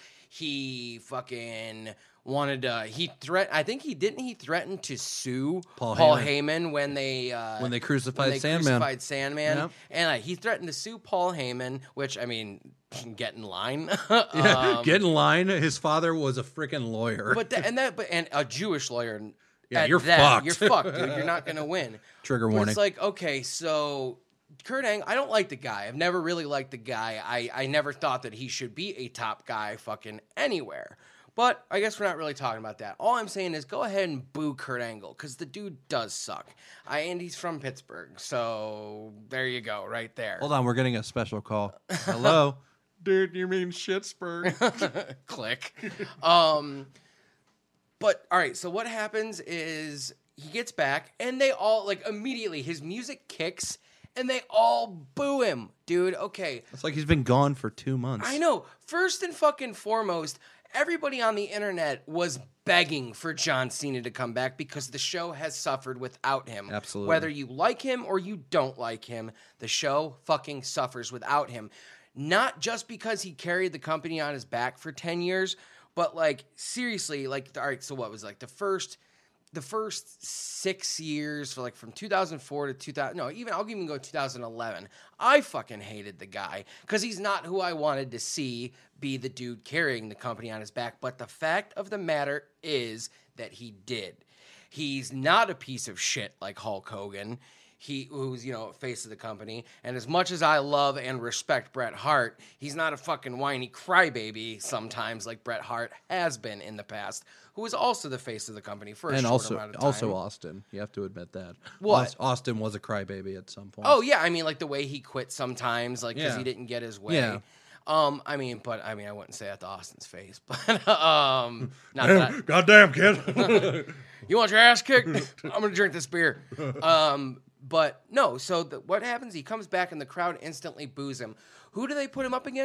He fucking wanted to. He threat. I think he didn't. He threatened to sue Paul Paul, Heyman. Heyman. when they uh, When they crucified when they Sandman. Crucified Sandman, Yep. and uh, he threatened to sue Paul Heyman. Which I mean, get in line. Yeah, Um, get in line. His father was a freaking lawyer. but the, and that, but and a Jewish lawyer. Yeah, at you're that, fucked. You're fucked, dude. You're not gonna win. Trigger But warning. it's like, okay, so Kurt Angle, I don't like the guy. I've never really liked the guy. I, I never thought that he should be a top guy fucking anywhere. But I guess we're not really talking about that. All I'm saying is go ahead and boo Kurt Angle, because the dude does suck. I, and he's from Pittsburgh, so there you go, right there. Hold on, we're getting a special call. Hello? Dude, you mean Shitsburg? Click. Um, but all right, so what happens is he gets back, and they all like immediately his music kicks, and they all boo him, dude. Okay, It's like he's been gone for two months. I know. First and fucking foremost, everybody on the internet was begging for John Cena to come back because the show has suffered without him. Absolutely. Whether you like him or you don't like him, the show fucking suffers without him. Not just because he carried the company on his back for ten years, but like seriously, like all right, so what was like the first the first six years for like from two thousand four to two thousand, no, even I'll even go two thousand eleven. I fucking hated the guy because he's not who I wanted to see be the dude carrying the company on his back. But the fact of the matter is that he did. He's not a piece of shit like Hulk Hogan. He, who's, you know, face of the company. And as much as I love and respect Bret Hart, he's not a fucking whiny crybaby sometimes like Bret Hart has been in the past, who was also the face of the company for a And short also, amount of time. also Austin. You have to admit that. What? Aus- Austin was a crybaby at some point. Oh, yeah, I mean, like the way he quit sometimes, like, because Yeah. he didn't get his way. Yeah. Um, I mean, but, I mean, I wouldn't say that to Austin's face, but, um, not that I- Goddamn, kid. You want your ass kicked? I'm going to drink this beer. Um, but no, so the, what happens? He comes back and the crowd instantly boos him. Who do they put him up against?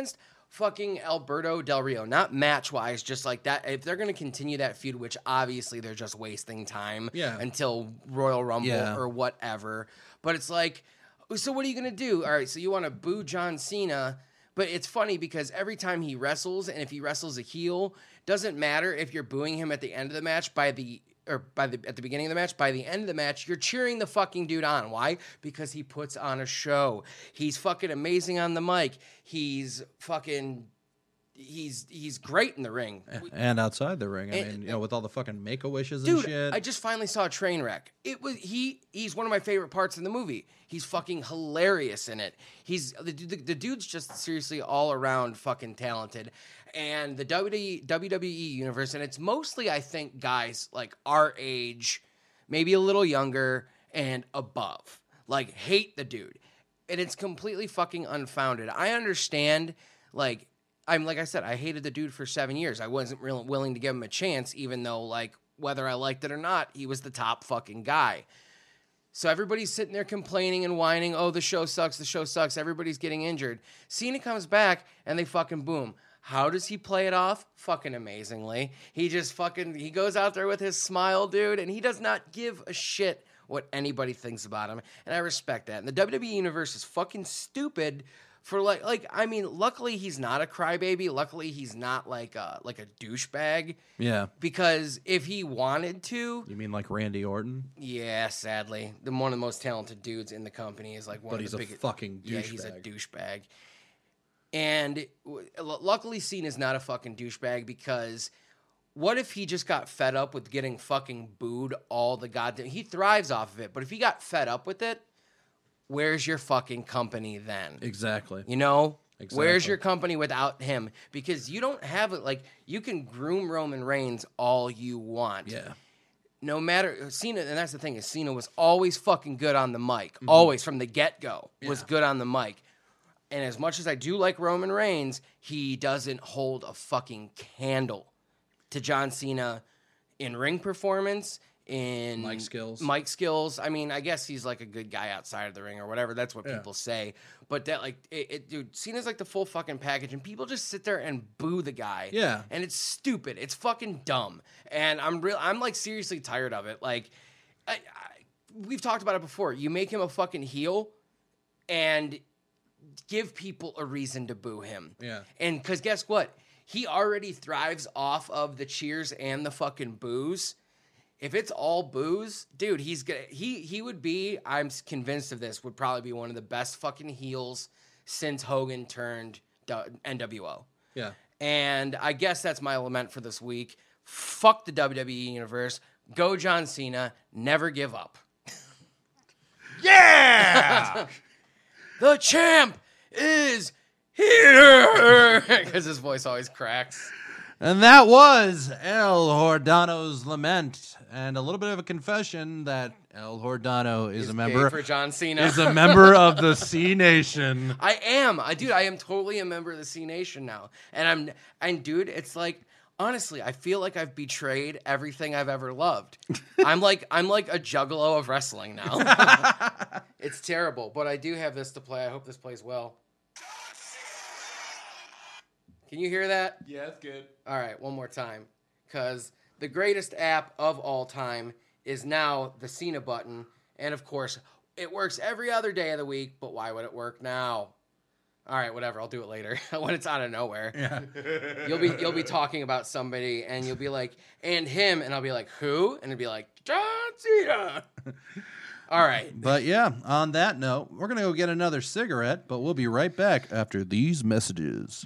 fucking Alberto Del Rio, not match wise, just like that. If they're going to continue that feud, which obviously they're just wasting time Yeah. until Royal Rumble Yeah. or whatever. But it's like, so what are you going to do? All right, so you want to boo John Cena, but it's funny because every time he wrestles, and if he wrestles a heel, doesn't matter if you're booing him at the end of the match by the or by the at the beginning of the match, by the end of the match, you're cheering the fucking dude on. Why? Because he puts on a show. He's fucking amazing on the mic. He's fucking he's he's great in the ring. And outside the ring, I And- mean, you know, with all the fucking make a wishes and Dude, shit. I just finally saw a train wreck. It was he. He's one of my favorite parts in the movie. He's fucking hilarious in it. He's the, the, the dude's just seriously all around fucking talented. And the W W E universe, and it's mostly I think guys like our age, maybe a little younger and above, like hate the dude, and it's completely fucking unfounded. I understand, like. I'm like I said, I hated the dude for seven years. I wasn't really willing to give him a chance, even though, like, whether I liked it or not, he was the top fucking guy. So everybody's sitting there complaining and whining, oh, the show sucks, the show sucks, everybody's getting injured. Cena comes back, and they fucking boom. How does he play it off? Fucking amazingly. He just fucking, he goes out there with his smile, dude, and he does not give a shit what anybody thinks about him. And I respect that. And the W W E universe is fucking stupid for like, like I mean, luckily he's not a crybaby. Luckily he's not like a, like a douchebag. yeah. Because if he wanted to, You mean like Randy Orton? yeah, sadly, the one of the most talented dudes in the company is like one But of he's the a biggest. fucking Yeah, he's a douchebag. douchebag. And w- luckily, Cena's not a fucking douchebag because what if he just got fed up with getting fucking booed all the goddamn? He thrives off of it, but if he got fed up with it, where's your fucking company then? Exactly. You know? Where's Exactly. your company without him? Because you don't have it. Like, you can groom Roman Reigns all you want. Yeah. No matter Cena, and that's the thing is Cena was always fucking good on the mic. Mm-hmm. Always from the get go was Yeah. good on the mic. And as much as I do like Roman Reigns, he doesn't hold a fucking candle to John Cena in ring performance, in Mic skills. Mic skills. I mean, I guess he's like a good guy outside of the ring or whatever. That's what Yeah. people say. But that like, it, it, dude, Cena's like the full fucking package, and people just sit there and boo the guy. Yeah. And it's stupid. It's fucking dumb. And I'm real. I'm like seriously tired of it. Like, I, I, we've talked about it before. You make him a fucking heel, and give people a reason to boo him. Yeah. And because guess what? He already thrives off of the cheers and the fucking boos. If it's all boos, dude, he's gonna he he would be, I'm convinced of this, would probably be one of the best fucking heels since Hogan turned N W O. Yeah. And I guess that's my lament for this week. Fuck the W W E universe. Go John Cena. Never give up. Yeah! The champ is here. Because his voice always cracks. And that was El Hordano's lament, and a little bit of a confession that El Hordano is He's a gay member for John Cena. is a member of the C Nation. I am, I dude. I am totally a member of the C Nation now, and I'm, and dude, it's like honestly, I feel like I've betrayed everything I've ever loved. I'm like, I'm like a juggalo of wrestling now. It's terrible, but I do have this to play. I hope this plays well. Can you hear that? Yeah, that's good. All right, one more time. Because the greatest app of all time is now the Cena button. And of course, it works every other day of the week, but why would it work now? All right, whatever. I'll do it later when it's out of nowhere. Yeah. You'll be you'll be talking about somebody, and you'll be like, and him, and I'll be like, who? And it'll be like, John Cena. All right. But yeah, on that note, we're going to go get another cigarette, but we'll be right back after these messages.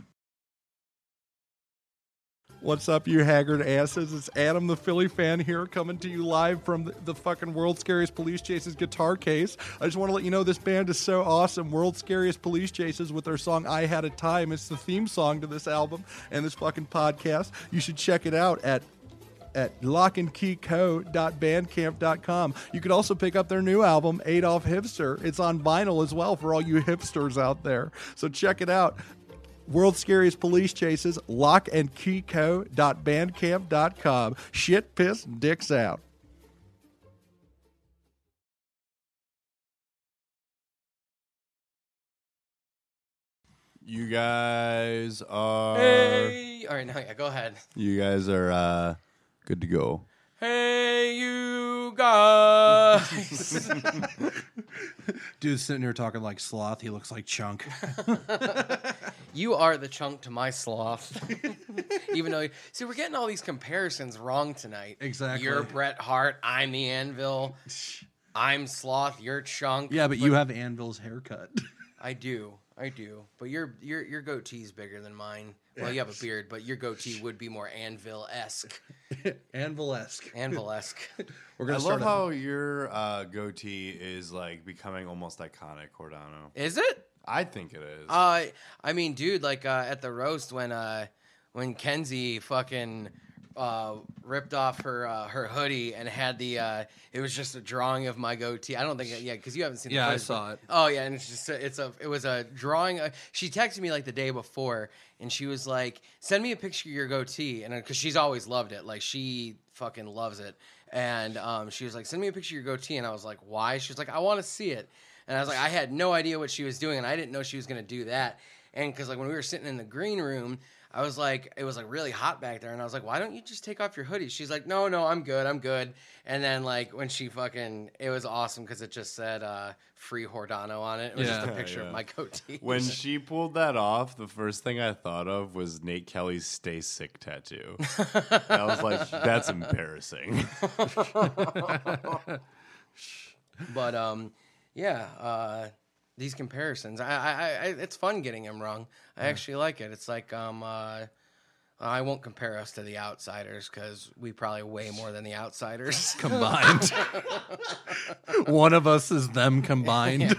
What's up, you haggard asses? It's Adam, the Philly fan here, coming to you live from the, the fucking World's Scariest Police Chases guitar case. I just want to let you know this band is so awesome. World's Scariest Police Chases with their song I Had a Time. It's the theme song to this album and this fucking podcast. You should check it out at at lock and key co dot bandcamp dot com. You could also pick up their new album, Adolf Hipster. It's on vinyl as well for all you hipsters out there. So check it out. World's Scariest Police Chases, lock and key co dot bandcamp dot com. Shit, piss, dicks out. You guys are. Hey, all right, now yeah, go ahead. You guys are uh, good to go. Hey, you guys. Dude's sitting here talking like Sloth. He looks like Chunk. You are the chunk to my sloth. Even though, see, we're getting all these comparisons wrong tonight. Exactly. You're Bret Hart. I'm the Anvil. I'm Sloth. You're Chunk. Yeah, but, you have Anvil's haircut. I do. I do. But your your your goatee's bigger than mine. Well, you have a beard, but your goatee would be more Anvil-esque. Anvil-esque. Anvil-esque. We're I gonna love start. how your uh, goatee is like becoming almost iconic, Cordano. Is it? I think it is. Uh, I mean, dude, like uh, at the roast when uh, when Kenzie fucking uh, ripped off her uh, her hoodie and had the uh, it was just a drawing of my goatee. I don't think yeah, because you haven't seen. The Yeah, I footage, saw but- it. Oh yeah, and it's just a, it's a it was a drawing. Of, she texted me like the day before, and she was like, "Send me a picture of your goatee," and because she's always loved it, like she fucking loves it, and um, she was like, "Send me a picture of your goatee," and I was like, "Why?" She was like, "I want to see it." And I was like, I had no idea what she was doing, and I didn't know she was going to do that. And because, like, when we were sitting in the green room, I was like, it was, like, really hot back there. And I was like, why don't you just take off your hoodie? She's like, no, no, I'm good, I'm good. And then, like, when she fucking, it was awesome because it just said uh, Free Hordano on it. It was just Yeah. a picture Yeah. of my goatee. When she pulled that off, the first thing I thought of was Nate Kelly's "Stay Sick" tattoo. I was like, "That's embarrassing." But, um, yeah, uh, these comparisons, I, I, I, it's fun getting them wrong. I actually like it. It's like, um, uh, I won't compare us to the outsiders because we probably weigh more than the outsiders. Combined. One of us is them combined.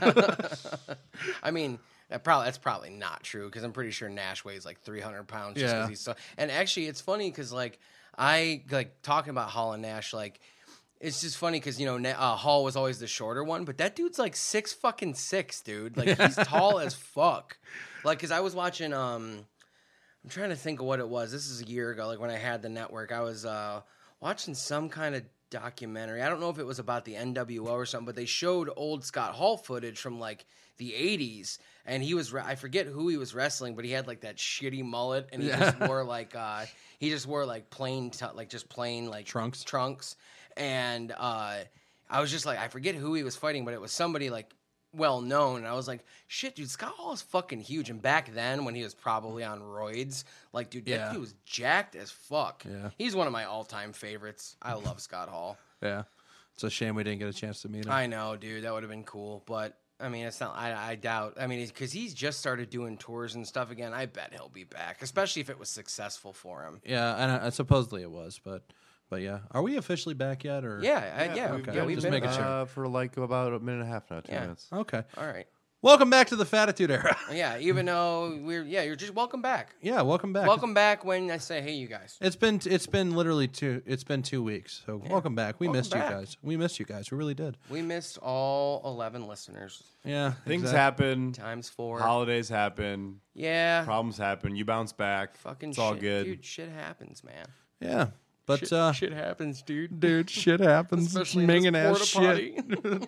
I mean, that probably that's probably not true because I'm pretty sure Nash weighs like three hundred pounds. Just 'cause Yeah. he's so. And actually, it's funny because like I like talking about Hall and Nash like. It's just funny because, you know, Na- uh, Hall was always the shorter one, but that dude's like six fucking six, dude. Like, he's tall as fuck. Like, because I was watching, um, I'm trying to think of what it was. This is a year ago, like when I had the network. I was uh, watching some kind of documentary. I don't know if it was about the N W O or something, but they showed old Scott Hall footage from like the eighties. And he was, re- I forget who he was wrestling, but he had like that shitty mullet and he just wore like, uh, he just wore like plain, t- like just plain like Trunks. Trunks. And uh, I was just like, I forget who he was fighting, but it was somebody like well known. And I was like, shit, dude, Scott Hall is fucking huge. And back then, when he was probably on roids, like, dude, Yeah. that dude was jacked as fuck. Yeah. He's one of my all time favorites. I love Scott Hall. Yeah. It's a shame we didn't get a chance to meet him. I know, dude, that would have been cool. But I mean, it's not, I, I doubt, I mean, because he's just started doing tours and stuff again. I bet he'll be back, especially if it was successful for him. Yeah, and uh, supposedly it was, but but yeah. Are we officially back yet? Or Yeah, I, yeah, we've yeah, been we've just been. making sure. uh, for like about a minute and a half now, two Yeah. minutes. Okay. All right. Welcome back to the Fatitude Era. Yeah, even though we're, yeah, you're just welcome back. Yeah, welcome back. Welcome back when I say, hey, you guys. It's been it's been literally two it's been two weeks. So welcome back. We Welcome missed back. you guys. We missed you guys. We really did. We missed all eleven listeners. Yeah. Things exact- happen. Times four. Holidays happen. Yeah. Problems happen. You bounce back. Fucking it's all shit. good. Dude, shit happens, man. Yeah. But uh shit happens, dude. dude, shit happens. Especially in this Minging ass porta shit. potty.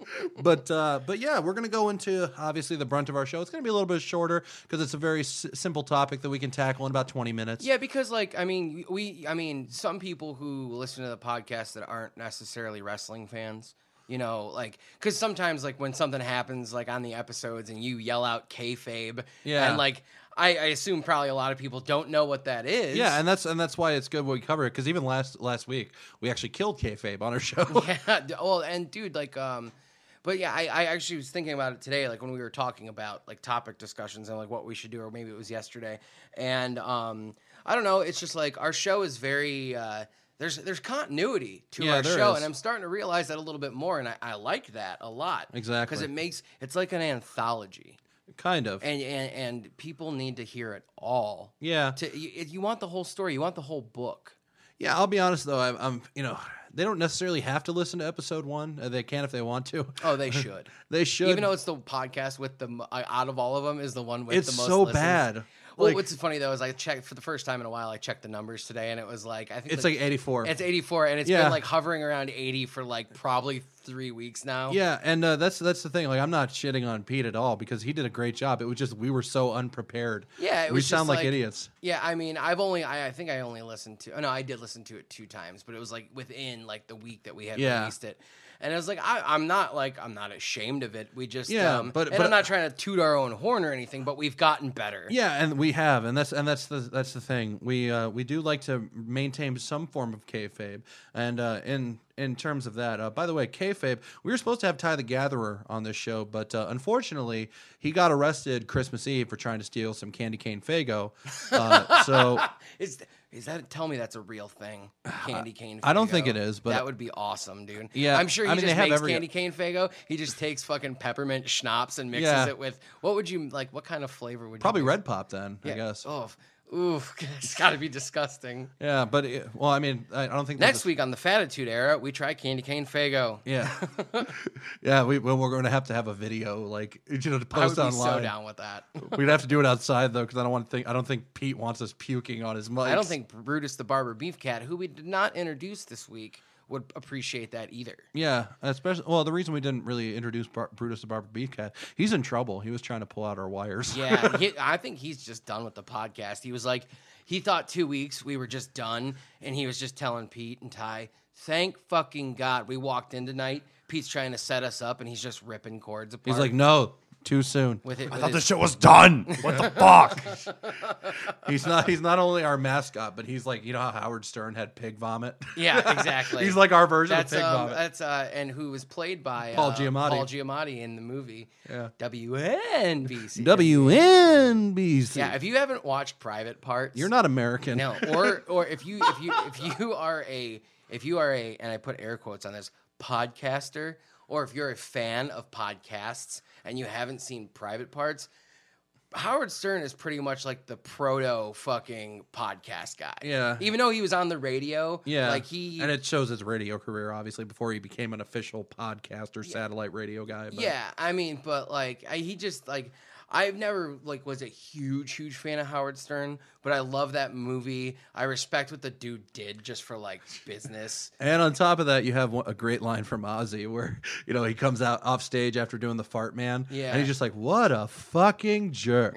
But uh, but yeah, we're gonna go into obviously the brunt of our show. It's gonna be a little bit shorter because it's a very s- simple topic that we can tackle in about twenty minutes. Yeah, because like I mean, we I mean, some people who listen to the podcast that aren't necessarily wrestling fans, you know, like because sometimes like when something happens like on the episodes and you yell out kayfabe, Yeah. and like I, I assume probably a lot of people don't know what that is. Yeah, and that's and that's why it's good when we cover it because even last last week we actually killed kayfabe on our show. Yeah, d- well, and dude, like, um, but yeah, I, I actually was thinking about it today, like when we were talking about like topic discussions and like what we should do, or maybe it was yesterday, and um, I don't know, it's just like our show is very uh, there's there's continuity to Yeah, our there show, is. and I'm starting to realize that a little bit more, and I, I like that a lot, Exactly. because it makes it's like an anthology, Kind of. and and and people need to hear it all. Yeah. To you, you want the whole story, you want the whole book. Yeah, I'll be honest though. I'm, I'm, you know, they don't necessarily have to listen to episode one. Uh, They can if they want to. Oh, they should. They should. Even though it's the podcast with the mo- uh, out of all of them is the one with it's the most so listens. bad. Well, Like, what's funny though is I checked for the first time in a while. I checked the numbers today, and it was like I think it's like eighty-four. it's eighty-four, and it's Yeah. been like hovering around eighty for like probably three weeks now. Yeah, and uh, that's that's the thing. Like, I'm not shitting on Pete at all because he did a great job. It was just we were so unprepared. Yeah, it we was sound just like, like- idiots. Yeah, I mean, I've only, I, I think I only listened to, oh no, I did listen to it two times, but it was like within like the week that we had Yeah. released it. And I was like, I, I'm not like, I'm not ashamed of it. We just, Yeah, um, but- and but- I'm not trying to toot our own horn or anything, but we've gotten better. Yeah, and we have, and that's and that's the that's the thing. We uh, we do like to maintain some form of kayfabe, and uh, in in terms of that, uh, by the way, kayfabe. We were supposed to have Ty the Gatherer on this show, but uh, unfortunately, he got arrested Christmas Eve for trying to steal some candy cane Fago. Uh, so Is, is that, tell me that's a real thing, candy cane Fago. I don't think it is, but- that would be awesome, dude. Yeah, I'm sure he I mean, they just have makes every- candy cane Fago. He just takes fucking peppermint schnapps and mixes Yeah. it with, what would you, like, what kind of flavor would probably you Red Pop then, I Yeah. guess. Oh, oof, it's got to be disgusting. Yeah, but it, well, I mean, I, I don't think Next there's week on the Fatitude Era, we try candy cane Fago. a- Yeah, yeah. We well, we're going to have to have a video, like you know, to I would post be online. so down with that. We'd have to do it outside though, because I don't want to think. I don't think Pete wants us puking on his mic. I don't think Brutus the Barber Beef Cat, who we did not introduce this week, would appreciate that either. Yeah, especially. Well, the reason we didn't really introduce Bar- Brutus the Barber Beef Cat, he's in trouble. He was trying to pull out our wires. Yeah, he, I think he's just done with the podcast. He was like, he thought two weeks we were just done, and he was just telling Pete and Ty, thank fucking God we walked in tonight. Pete's trying to set us up, and he's just ripping cords apart. He's like, no, too soon. with it. I with thought his- this shit was done. What the fuck? He's not. He's not only our mascot, but he's like, you know how Howard Stern had pig vomit. yeah, exactly. He's like our version That's of pig um, vomit. that's uh, and who was played by Paul uh, Giamatti. Paul Giamatti in the movie. Yeah. W N B C. W N B C. Yeah, if you haven't watched Private Parts, You're not American. no, or or if you if you if you are a if you are a and I put air quotes on this podcaster, or if you're a fan of podcasts and you haven't seen Private Parts, Howard Stern is pretty much like the proto fucking podcast guy. Yeah. Even though he was on the radio, Yeah, like he and it shows his radio career obviously before he became an official podcast or satellite radio guy. But Yeah, I mean, but like I, he just like I've never like was a huge huge fan of Howard Stern, but I love that movie. I respect what the dude did just for like business. And on top of that, you have one- a great line from Ozzy where, you know, he comes out off stage after doing the fart man. Yeah. And he's just like, what a fucking jerk.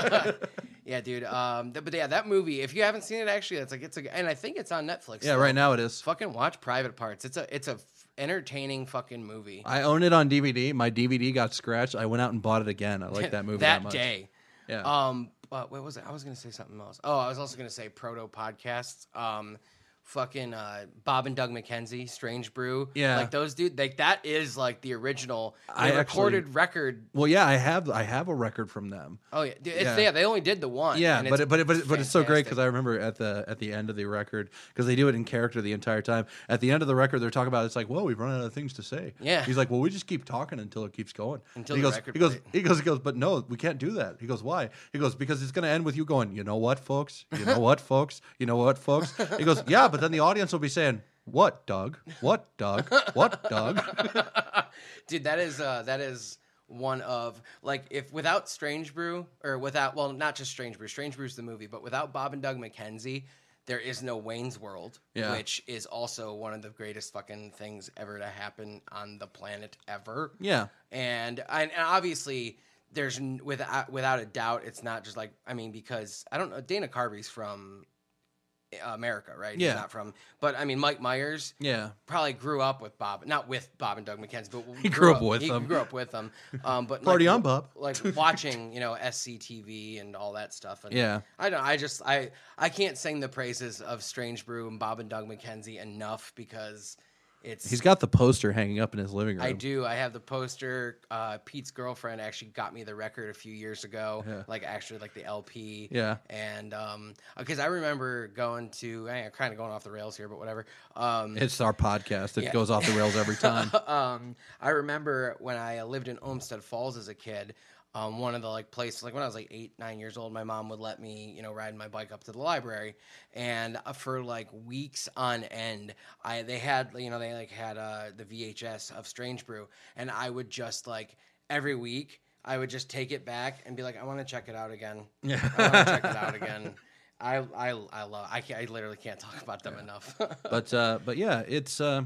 Yeah, dude. Um, th- but yeah, that movie. If you haven't seen it, actually, it's like it's a, and I think it's on Netflix. Yeah, still. right now it is. Fucking watch Private Parts. It's a it's a f- entertaining fucking movie. I own it on D V D. My D V D got scratched. I went out and bought it again. I like that movie that, that much. day. Yeah. Um, but what was it? I was gonna say something else. Oh, I was also gonna say proto podcasts. Um, fucking uh, Bob and Doug McKenzie, Strange Brew. Yeah. like those dude. Like that is like the original. The I actually- recorded record. Well, yeah, I have I have a record from them. Oh yeah, dude, it's, Yeah. yeah. They only did the one. Yeah, and but it's it, but it, but it, but it's so great fantastic. because I remember at the at the end of the record because they do it in character the entire time. At the end of the record, they're talking about it's like, well, we've run out of things to say. Yeah. he's like, well, we just keep talking until it keeps going. Until he the goes, record he goes, play. he goes, he goes, but no, we can't do that. He goes, why? He goes, because it's going to end with you going, you know what, folks, you know what, folks, you know what, folks. He goes, yeah, but then the audience will be saying, what, Doug? What, Doug? What, Doug? Dude, that is uh, that is one of like if without Strange Brew or without well not just Strange Brew, Strange Brew's the movie, but without Bob and Doug McKenzie, there is no Wayne's World, Yeah. which is also one of the greatest fucking things ever to happen on the planet ever. Yeah. And and, and obviously there's n- without without a doubt it's not just like I mean because I don't know Dana Carvey's from America, right? Yeah. He's not from but I mean Mike Myers Yeah. probably grew up with Bob, not with Bob and Doug McKenzie, but He grew up with he them. grew up with them. Um, but Party like, on, Bob. like watching, you know, S C T V and all that stuff. And Yeah. I don't. I just I I can't sing the praises of Strange Brew and Bob and Doug McKenzie enough because it's. He's got the poster hanging up in his living room. I do. I have the poster. Uh, Pete's girlfriend actually got me the record a few years ago. Yeah. Like actually, like the L P. Yeah. And um, because I remember going to, I'm kind of going off the rails here, but whatever. Um, It's our podcast. It Yeah. goes off the rails every time. um, I remember when I lived in Olmsted Falls as a kid. Um, one of the like places, like when I was like eight, nine years old, my mom would let me, you know, ride my bike up to the library, and uh, for like weeks on end, I they had, you know, they like had uh, the V H S of Strange Brew, and I would just like every week, I would just take it back and be like, I want to check it out again. Yeah. I want to check it out again. I I I love. I can't, I literally can't talk about them enough. but uh, but yeah, it's uh,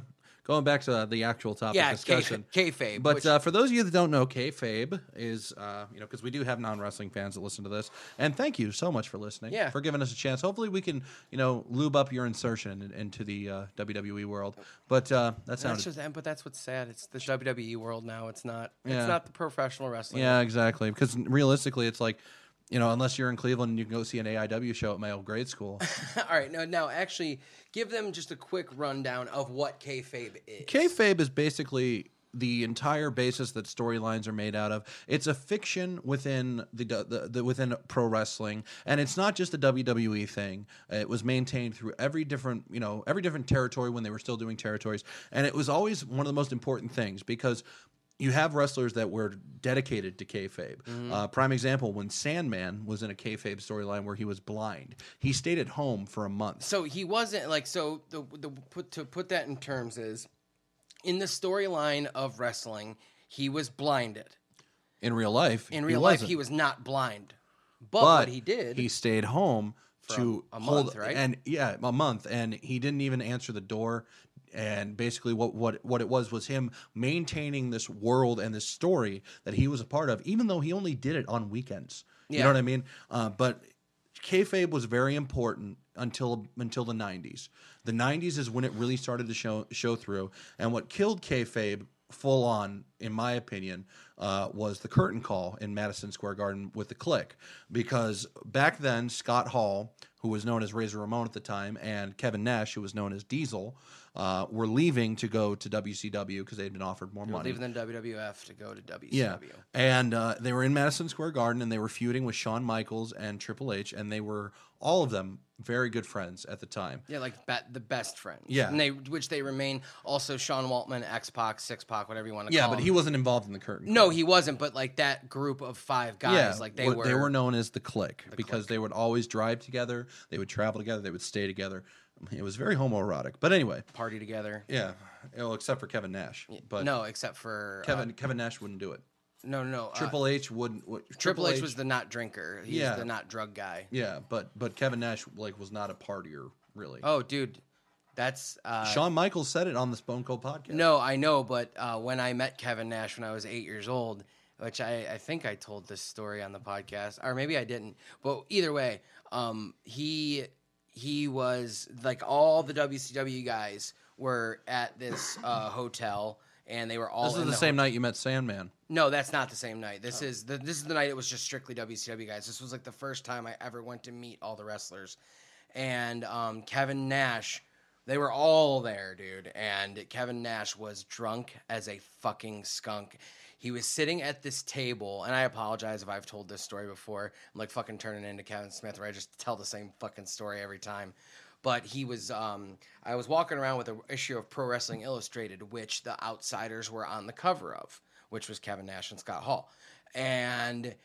going back to the actual topic Yeah, discussion. kayf- kayfabe, But which- uh, for those of you that don't know, kayfabe is, uh, you know, because we do have non-wrestling fans that listen to this, and thank you so much for listening, Yeah. for giving us a chance. Hopefully, we can, you know, lube up your insertion in, into the uh, W W E world. But uh, that sounded, That's just, but that's what's sad. It's the W W E world now. It's not. Yeah. It's not the professional wrestling. yeah, exactly. Because realistically, it's like, you know, unless you're in Cleveland and you can go see an A I W show at my old grade school. All right. Now, now, actually, give them just a quick rundown of what kayfabe is. Kayfabe is basically the entire basis that storylines are made out of. It's a fiction within the, the, the within pro wrestling, and it's not just a W W E thing. It was maintained through every different you know every different territory when they were still doing territories, and it was always one of the most important things because you have wrestlers that were dedicated to kayfabe. Mm-hmm. Uh, prime example, when Sandman was in a kayfabe storyline where he was blind, he stayed at home for a month. So he wasn't like so. The the put to put that in terms is in the storyline of wrestling, he was blinded. In real life, In he real life, wasn't. he was not blind. But, but what he did, he stayed home For to a- a hold month, right? and yeah, a month, and he didn't even answer the door. And basically, what what what it was was him maintaining this world and this story that he was a part of, even though he only did it on weekends. You Yeah. know what I mean? Uh, but kayfabe was very important until until the nineties. The nineties is when it really started to show show through, and what killed kayfabe full on, in my opinion, uh, was the curtain call in Madison Square Garden with the Click. Because back then, Scott Hall, who was known as Razor Ramon at the time, and Kevin Nash, who was known as Diesel, uh, were leaving to go to W C W because they had been offered more money. leaving the W W F to go to W C W. Yeah, and uh, they were in Madison Square Garden, and they were feuding with Shawn Michaels and Triple H, and they were all of them very good friends at the time. Yeah, like be- the best friends. Yeah. and they which they remain. Also, Sean Waltman, X Pac, Six Pac, whatever you want to Yeah, call. but him. he wasn't involved in the curtain. No, call. he wasn't. But like that group of five guys, yeah, like they what- were. they were known as the Click because they would always drive together, they would travel together, they would stay together. It was very homoerotic. But anyway, party together. yeah, well, except for Kevin Nash. But no, except for Kevin Kevin Nash wouldn't do it. Uh, no, no, no. uh, Triple H wouldn't. Would, Triple H was the not drinker. He's Yeah. the not drug guy. yeah, but but Kevin Nash like was not a partier really. Oh, dude, that's uh, Shawn Michaels said it on the Stone Cold podcast. No, I know, but uh, when I met Kevin Nash when I was eight years old, which I, I think I told this story on the podcast, or maybe I didn't. But either way, um, he he was like all the W C W guys were at this uh, hotel, and they were all. This is in the, the same ho- night you met Sandman. No, that's not the same night. This is the this is the night it was just strictly W C W guys. This was like the first time I ever went to meet all the wrestlers, and um, Kevin Nash. They were all there, dude. And Kevin Nash was drunk as a fucking skunk. He was sitting at this table, and I apologize if I've told this story before. I'm like fucking turning into Kevin Smith, where I just tell the same fucking story every time. But he was, um, I was walking around with an issue of Pro Wrestling Illustrated, which the Outsiders were on the cover of, which was Kevin Nash and Scott Hall. And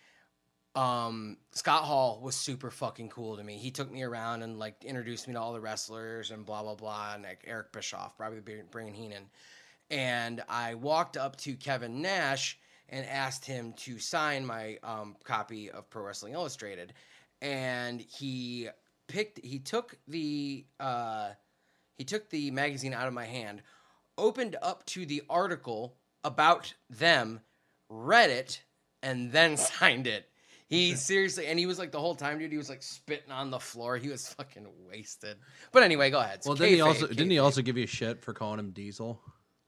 um, Scott Hall was super fucking cool to me. He took me around and like introduced me to all the wrestlers and blah blah blah, and like Eric Bischoff, probably bringing Heenan. And I walked up to Kevin Nash and asked him to sign my um, copy of Pro Wrestling Illustrated, and he picked. He took the uh, he took the magazine out of my hand, opened up to the article about them, read it, and then signed it. He seriously, and he was like the whole time, dude. He was like spitting on the floor. He was fucking wasted. But anyway, go ahead. Well, didn't he Kayfabe, also didn't he kayfabe. also give you shit for calling him Diesel?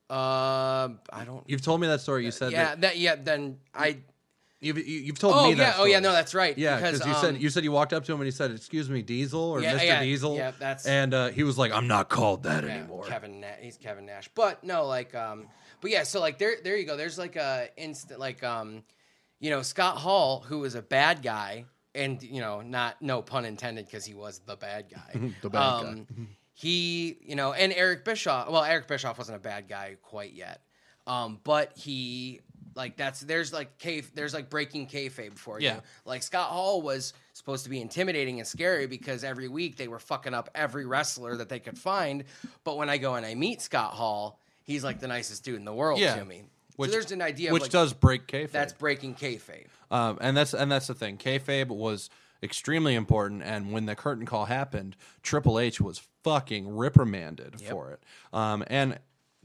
Um, I don't. You've told me that story. You said Yeah, that that. Yeah, then I. you've you- you've told Oh me yeah. that. Oh yeah. story. No, that's right. Yeah, because because you um, said you said you walked up to him and he said, "Excuse me, Diesel" or Yeah, Mister yeah, Diesel. yeah, that's- and uh, he was like, "I'm not called that yeah, anymore." Kevin. Na- he's Kevin Nash. But no, like um. But yeah, so like there, there you go. There's like a instant like um, you know, Scott Hall, who was a bad guy, and you know, not no pun intended, because he was the bad guy. The bad um, He, you know, and Eric Bischoff. Well, Eric Bischoff wasn't a bad guy quite yet, um, but he like that's there's like cave there's like breaking kayfabe for you. Yeah. Like Scott Hall was supposed to be intimidating and scary because every week they were fucking up every wrestler that they could find. But when I go and I meet Scott Hall, he's like the nicest dude in the world Yeah. to me. Which, so there's an idea which of like, does break kayfabe. that's breaking kayfabe. Um, and that's and that's the thing. Kayfabe was extremely important, and when the curtain call happened, Triple H was fucking reprimanded for it. Um, and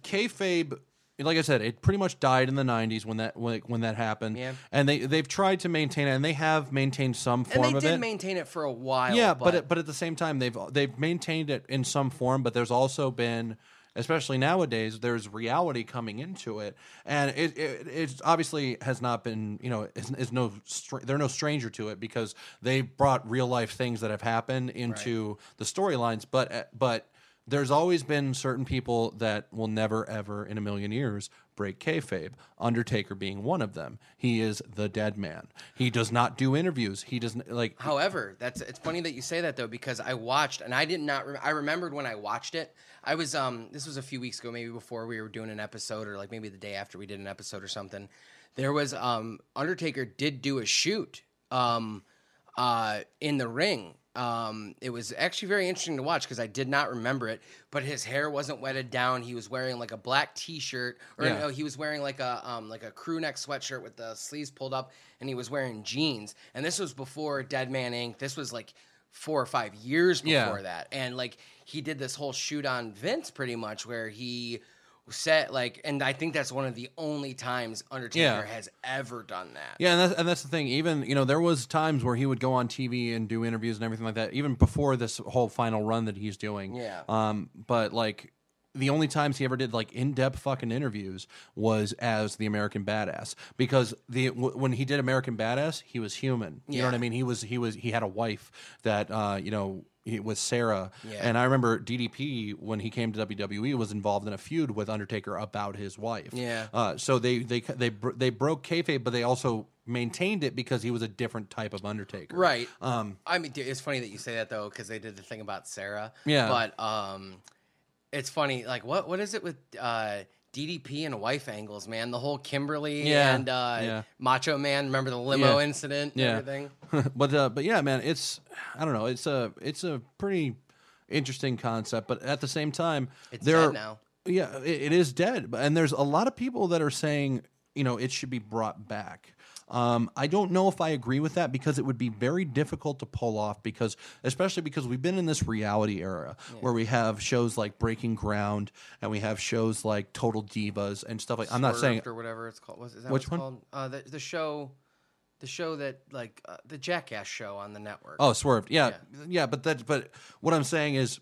kayfabe, like I said, it pretty much died in the nineties when that when, when that happened. Yeah. And they they've tried to maintain it, and they have maintained some And form they of did it. maintain it for a while. Yeah, but, but at, but at the same time, they've they've maintained it in some form. But there's also been, especially nowadays, there's reality coming into it, and it it it's obviously has not been, you know, is, is no str- they're no stranger to it because they brought real life things that have happened into the storylines. But uh, but there's always been certain people that will never ever in a million years break kayfabe. Undertaker being one of them. He is the dead man. He does not do interviews. He doesn't like. However, that's it's funny that you say that though, because I watched and I did not. Rem- I remembered when I watched it. I was um. This was a few weeks ago, maybe before we were doing an episode, or like maybe the day after we did an episode or something. There was um. Undertaker did do a shoot um, uh, in the ring. Um, it was actually very interesting to watch because I did not remember it, but his hair wasn't wetted down. He was wearing like a black T-shirt, or Yeah. no, he was wearing like a um, like a crew neck sweatshirt with the sleeves pulled up, and he was wearing jeans. And this was before Dead Man Incorporated. This was like four or five years before Yeah. that, and like he did this whole shoot on Vince pretty much where he said like, and I think that's one of the only times Undertaker Yeah. has ever done that. Yeah, and that's, and that's the thing. Even, you know, there was times where he would go on T V and do interviews and everything like that, even before this whole final run that he's doing. Yeah. Um, but like the only times he ever did like in-depth fucking interviews was as the American Badass, because the w- when he did American Badass, he was human. You know Yeah. what I mean? He was he was he had a wife that uh, you know. He, with Sarah, Yeah. and I remember D D P when he came to W W E was involved in a feud with Undertaker about his wife. Yeah. Uh, so they they they br- they broke kayfabe, but they also maintained it because he was a different type of Undertaker. Right. Um, I mean, dude, it's funny that you say that though, because they did the thing about Sarah. Yeah. But um, it's funny. Like, what what is it with uh, D D P and wife angles, man? The whole Kimberly Yeah. and uh, Yeah. Macho Man. Remember the limo Yeah. incident and Yeah. everything? but uh, but yeah, man, it's I don't know. It's a it's a pretty interesting concept, but at the same time, It's there dead are- now. Yeah, it, it is dead, But- and there's a lot of people that are saying, you know, it should be brought back. Um, I don't know if I agree with that because it would be very difficult to pull off because, especially because we've been in this reality era where we have shows like Breaking Ground and we have shows like Total Divas and stuff like. I'm not saying Swerved or whatever it's called. Was, is that Which what it's one? called? Uh, the the show, the show that like uh, the Jackass show on the network. Oh, Swerved. Yeah, yeah, but that. But what I'm saying is,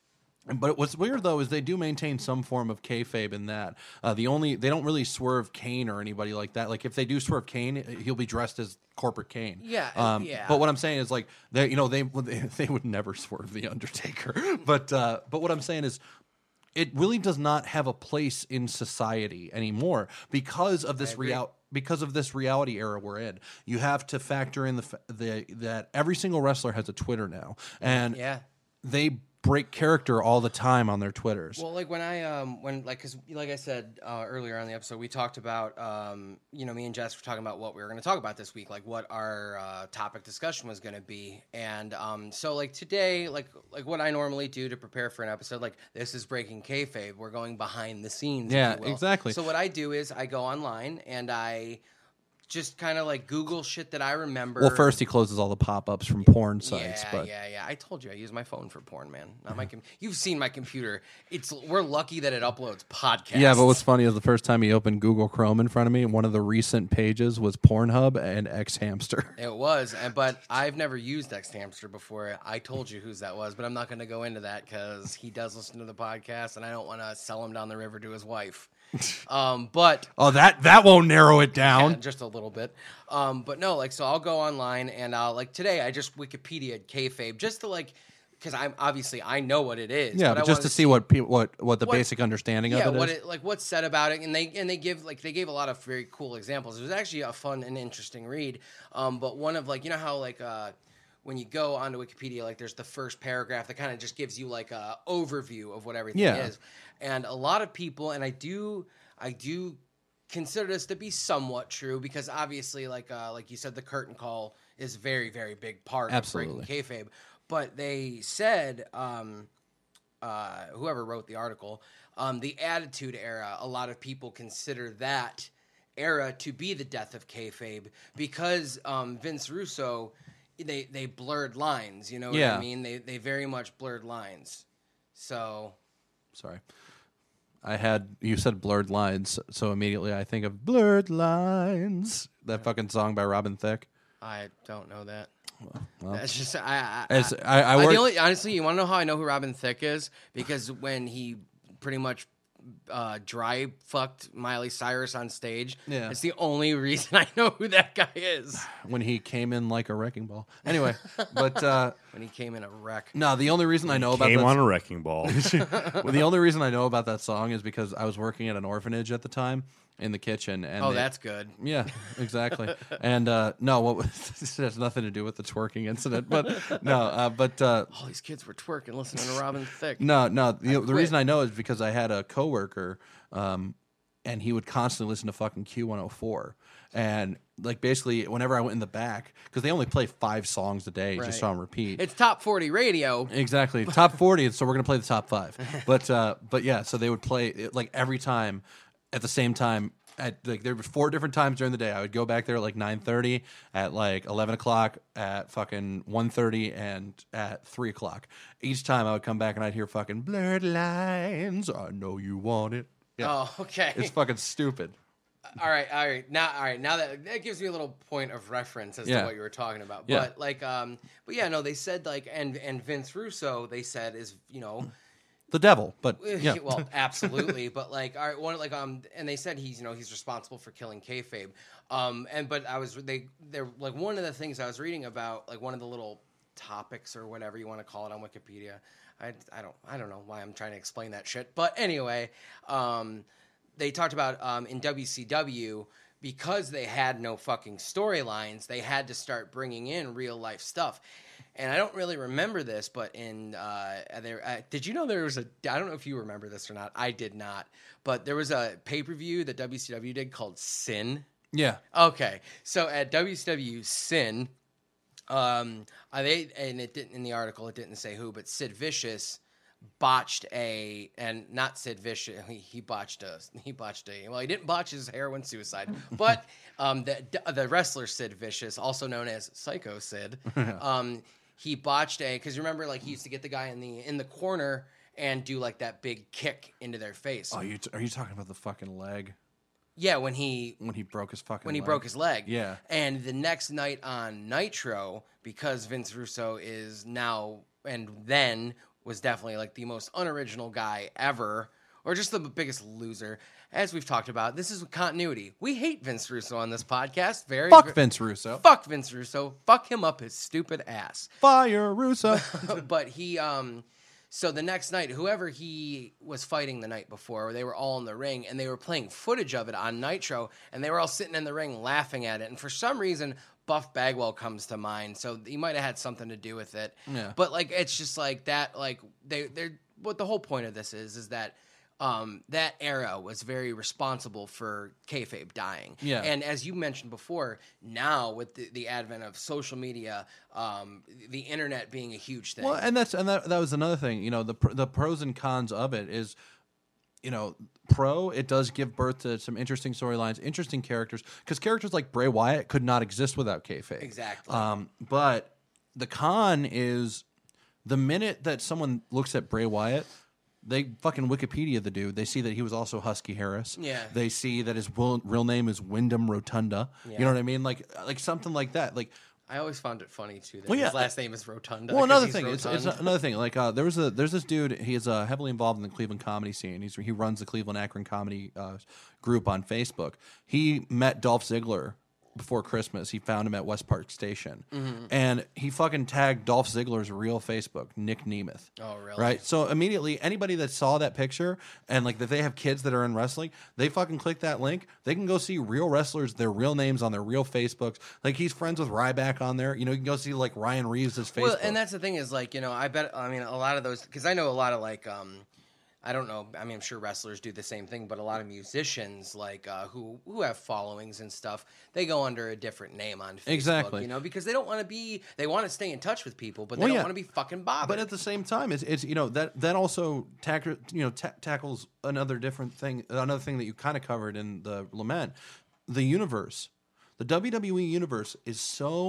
but what's weird though is they do maintain some form of kayfabe in that. Uh, the only they don't really swerve Kane or anybody like that. Like if they do swerve Kane, he'll be dressed as corporate Kane. Yeah, Um, yeah. But what I'm saying is like they, you know, they they would never swerve the Undertaker. but uh, but what I'm saying is. It really does not have a place in society anymore because of this real because of this reality era we're in. You have to factor in the f- the that every single wrestler has a Twitter now, and Yeah. they break character all the time on their Twitters. Well, like when I um when like because like I said uh, earlier on the episode, we talked about um you know me and Jess were talking about what we were going to talk about this week, like what our uh, topic discussion was going to be, and um so like today, like like what I normally do to prepare for an episode, like this is breaking kayfabe, we're going behind the scenes. if Yeah, you will. exactly. So what I do is I go online and I just kind of like Google shit that I remember. Well, first he closes all the pop-ups from porn sites, Yeah, but yeah, yeah. I told you I use my phone for porn, man. Not my. Com- You've seen my computer. It's we're lucky that it uploads podcasts. yeah. But what's funny is the first time he opened Google Chrome in front of me, one of the recent pages was Pornhub and X Hamster. It was, and but I've never used X Hamster before. I told you whose that was, but I'm not going to go into that because he does listen to the podcast, and I don't want to sell him down the river to his wife. Um, but Oh, that that won't narrow it down. yeah, just a little bit. Um, but no, like so I'll go online and I'll like today I just Wikipedia kayfabe just to like because I'm obviously I know what it is. Yeah, but but I just wanted to see what people what what the What- basic understanding yeah, of it what is. it like what's said about it, and they and they give like they gave a lot of very cool examples. It was actually a fun and interesting read. Um, but one of like you know how like uh, when you go onto Wikipedia, like there's the first paragraph that kind of just gives you like a overview of what everything Yeah. is, and a lot of people, and I do I do consider this to be somewhat true because obviously like uh, like you said, the curtain call is a very very big part Absolutely. of breaking kayfabe. But they said. Um, uh, whoever wrote the article, um, the Attitude Era, a lot of people consider that era to be the death of kayfabe because um, Vince Russo, they they blurred lines. You know what Yeah. I mean? They they very much blurred lines. So Sorry. I had you said blurred lines, so immediately I think of blurred lines. That fucking song by Robin Thicke. I don't know that. Well, That's just I. I, As I, I, I, I work, the only, honestly, you want to know how I know who Robin Thicke is? Because when he pretty much uh, dry fucked Miley Cyrus on stage, Yeah. it's the only reason I know who that guy is. when he came in like a wrecking ball. Anyway, but uh, When he came in a wreck. no, the only reason I know about Came that, on a wrecking ball. well, the only reason I know about that song is because I was working at an orphanage at the time in the kitchen. And Oh, they- that's good. Yeah, exactly. and uh, no, what this has nothing to do with the twerking incident, but no, uh, but uh, All these kids were twerking listening to Robin Thicke. no, no. The, the quit. reason I know is because I had a coworker, um, and he would constantly listen to fucking Q one oh four, and like basically whenever I went in the back, because they only play five songs a day, Right. just on repeat. It's top forty radio. Exactly, top forty. So we're gonna play the top five. But uh, but yeah, so they would play it, like every time at the same time. At like there were four different times during the day. I would go back there at like nine thirty, at like eleven o'clock, at fucking one thirty, and at three o'clock. Each time I would come back and I'd hear fucking blurred lines. I know you want it. Yeah, Oh, okay. it's fucking stupid. all right, all right. Now, all right. Now that that gives me a little point of reference as Yeah. to what you were talking about. Yeah. But like, um, but yeah, no, they said like, and and Vince Russo, they said is you know. The devil, but yeah. Well, absolutely, but like, all right, one like um, and they said he's you know he's responsible for killing kayfabe, um, and but I was they they're like one of the things I was reading about like one of the little topics or whatever you want to call it on Wikipedia. I, I don't I don't know why I'm trying to explain that shit, but anyway, um, they talked about um in W C W because they had no fucking storylines, they had to start bringing in real life stuff. And I don't really remember this, but in uh, there, uh, did you know there was a? I don't know if you remember this or not. I did not, but there was a pay per view that W C W did called Sin. yeah. Okay, so at W C W Sin, um, uh, they and it didn't in the article. It didn't say who, but Sid Vicious botched a and not Sid Vicious. He, he botched a he botched a well. He didn't botch his heroin suicide, but um, the the wrestler Sid Vicious, also known as Psycho Sid, um. He botched a because remember like he used to get the guy in the in the corner and do like that big kick into their face. Oh, you t- are you talking about the fucking leg Yeah, when he when he broke his fucking when he leg? broke his leg. Yeah. And the next night on Nitro, because Vince Russo is now and then was definitely like the most unoriginal guy ever, or just the biggest loser. As we've talked about, this is continuity. We hate Vince Russo on this podcast. Very Fuck ve- Vince Russo. Fuck Vince Russo. Fuck him up his stupid ass. Fire Russo. But he um so the next night whoever he was fighting the night before, they were all in the ring and they were playing footage of it on Nitro and they were all sitting in the ring laughing at it, and for some reason Buff Bagwell comes to mind, so he might have had something to do with it. Yeah. But like it's just like that, like they they're what the whole point of this is is that um, that era was very responsible for kayfabe dying. Yeah. And as you mentioned before, now with the, the advent of social media, um, the internet being a huge thing. Well, and that's and that that was another thing. You know, the pr- the pros and cons of it is, you know, pro. It does give birth to some interesting storylines, interesting characters, because characters like Bray Wyatt could not exist without kayfabe. Exactly. Um, but the con is the minute that someone looks at Bray Wyatt, they fucking Wikipedia the dude. They see that he was also Husky Harris. Yeah. They see that his real, real name is Wyndham Rotunda. You Yeah. know what I mean? Like like something like that. Like. I always found it funny too that Well, his yeah. last name is Rotunda. Well, 'cause another he's thing, it's, it's rotund. another thing. Like uh, there was a there's this dude. He is uh, heavily involved in the Cleveland comedy scene. He's he runs the Cleveland Akron comedy uh, group on Facebook. He met Dolph Ziggler before Christmas. He found him at West Park Station, Mm-hmm. and he fucking tagged Dolph Ziggler's real Facebook, Nick Nemeth. Oh, really? Right. So immediately, anybody that saw that picture and like if they have kids that are in wrestling, they fucking click that link. They can go see real wrestlers, their real names on their real Facebooks. Like he's friends with Ryback on there. You know, you can go see like Ryan Reeves' Facebook. Well, and that's the thing is like, you know, I bet, I mean, a lot of those, because I know a lot of like, um, I don't know, I mean, I'm sure wrestlers do the same thing, but a lot of musicians, like, uh, who who have followings and stuff, they go under a different name on Facebook, Exactly. you know, because they don't want to be, they want to stay in touch with people, but they Well, don't yeah. want to be fucking bothered. But at the same time, it's, it's you know that that also tack, you know ta- tackles another different thing, another thing that you kind of covered in the lament. The universe, the W W E universe is so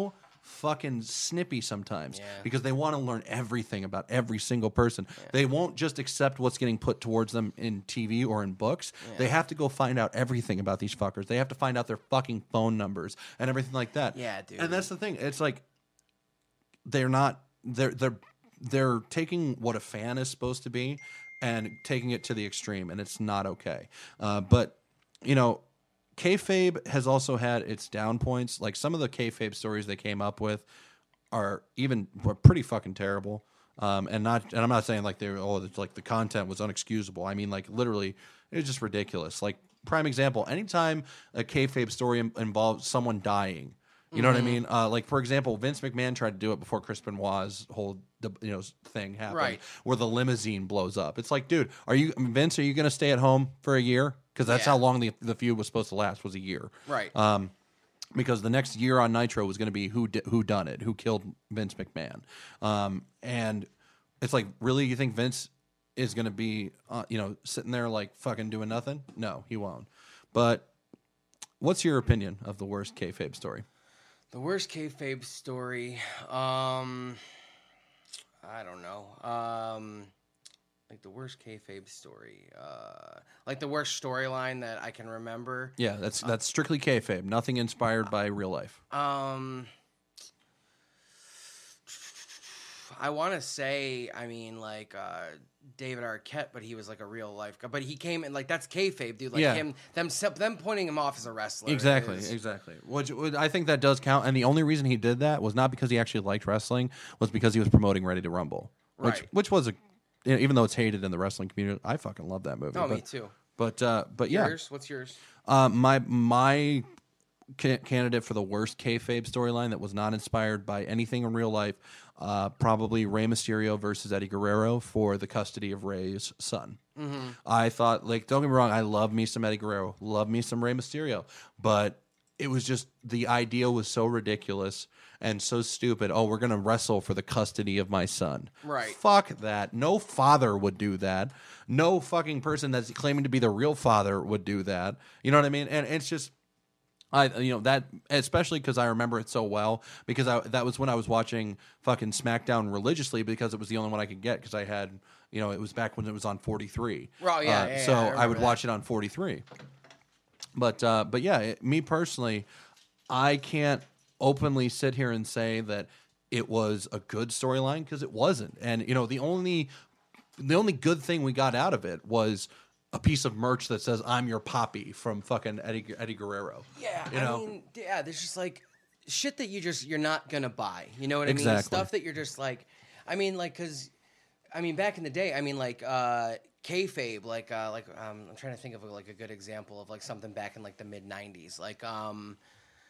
fucking snippy sometimes Yeah. because they want to learn everything about every single person. They won't just accept what's getting put towards them in T V or in books. They have to go find out everything about these fuckers. They have to find out their fucking phone numbers and everything like that. Yeah, dude. And that's the thing. It's like they're not they're they're they're taking what a fan is supposed to be and taking it to the extreme, and it's not okay. Uh, but you know, kayfabe has also had its down points. Like some of the kayfabe stories they came up with are even were pretty fucking terrible. Um, and not, and I'm not saying like they were, oh, it's like the content was unexcusable. I mean, like literally, it was just ridiculous. Like prime example, anytime a kayfabe story in- involves someone dying, you know what I mean? Uh, like for example, Vince McMahon tried to do it before Chris Benoit's whole you know thing happened, Right. where the limousine blows up. It's like, dude, are you I mean, Vince? Are you going to stay at home for a year? Because that's Yeah. how long the the feud was supposed to last, was a year. Right. Um, because the next year on Nitro was going to be who di- who done it, who killed Vince McMahon, um, and it's like, really, you think Vince is going to be, uh, you know, sitting there like fucking doing nothing? No, he won't. But what's your opinion of the worst kayfabe story? The worst kayfabe story, um, I don't know. Um, like the worst kayfabe story, uh, like the worst storyline that I can remember. Yeah, that's that's strictly kayfabe, nothing inspired by real life. Um, I want to say, I mean, like uh, David Arquette, but he was like a real life guy. But he came in like that's kayfabe, dude. Like Yeah. him, them, them pointing him off as a wrestler. Exactly, is- exactly. Which, which I think that does count. And the only reason he did that was not because he actually liked wrestling, was because he was promoting Ready to Rumble, which Right. which was a, you know, even though it's hated in the wrestling community, I fucking love that movie. Oh, but, me too. But uh, but yeah, Yours? What's yours? Uh, my my ca- candidate for the worst kayfabe storyline that was not inspired by anything in real life, uh, probably Rey Mysterio versus Eddie Guerrero for the custody of Rey's son. Mm-hmm. I thought, like, don't get me wrong, I love me some Eddie Guerrero, love me some Rey Mysterio, but it was just the idea was so ridiculous and so stupid. Oh, we're gonna wrestle for the custody of my son. Right. Fuck that. No father would do that. No fucking person that's claiming to be the real father would do that. You know what I mean? And it's just, I you know that especially because I remember it so well because I that was when I was watching fucking SmackDown religiously because it was the only one I could get because I had you know it was back when it was on forty-three. Oh, yeah, Uh, yeah, so yeah, I I, remember would that. watch it on forty-three. But uh, but yeah, it, me personally, I can't openly sit here and say that it was a good storyline because it wasn't. And you know the only the only good thing we got out of it was a piece of merch that says "I'm your Poppy" from fucking Eddie Eddie Guerrero. Yeah, you I know. mean, yeah, there's just like shit that you just you're not gonna buy. You know what I mean? Exactly. Stuff that you're just like, I mean, like, cause, I mean, back in the day, I mean, like, uh, kayfabe, like, uh, like, um, I'm trying to think of like a good example of like something back in like the mid nineties, like, um.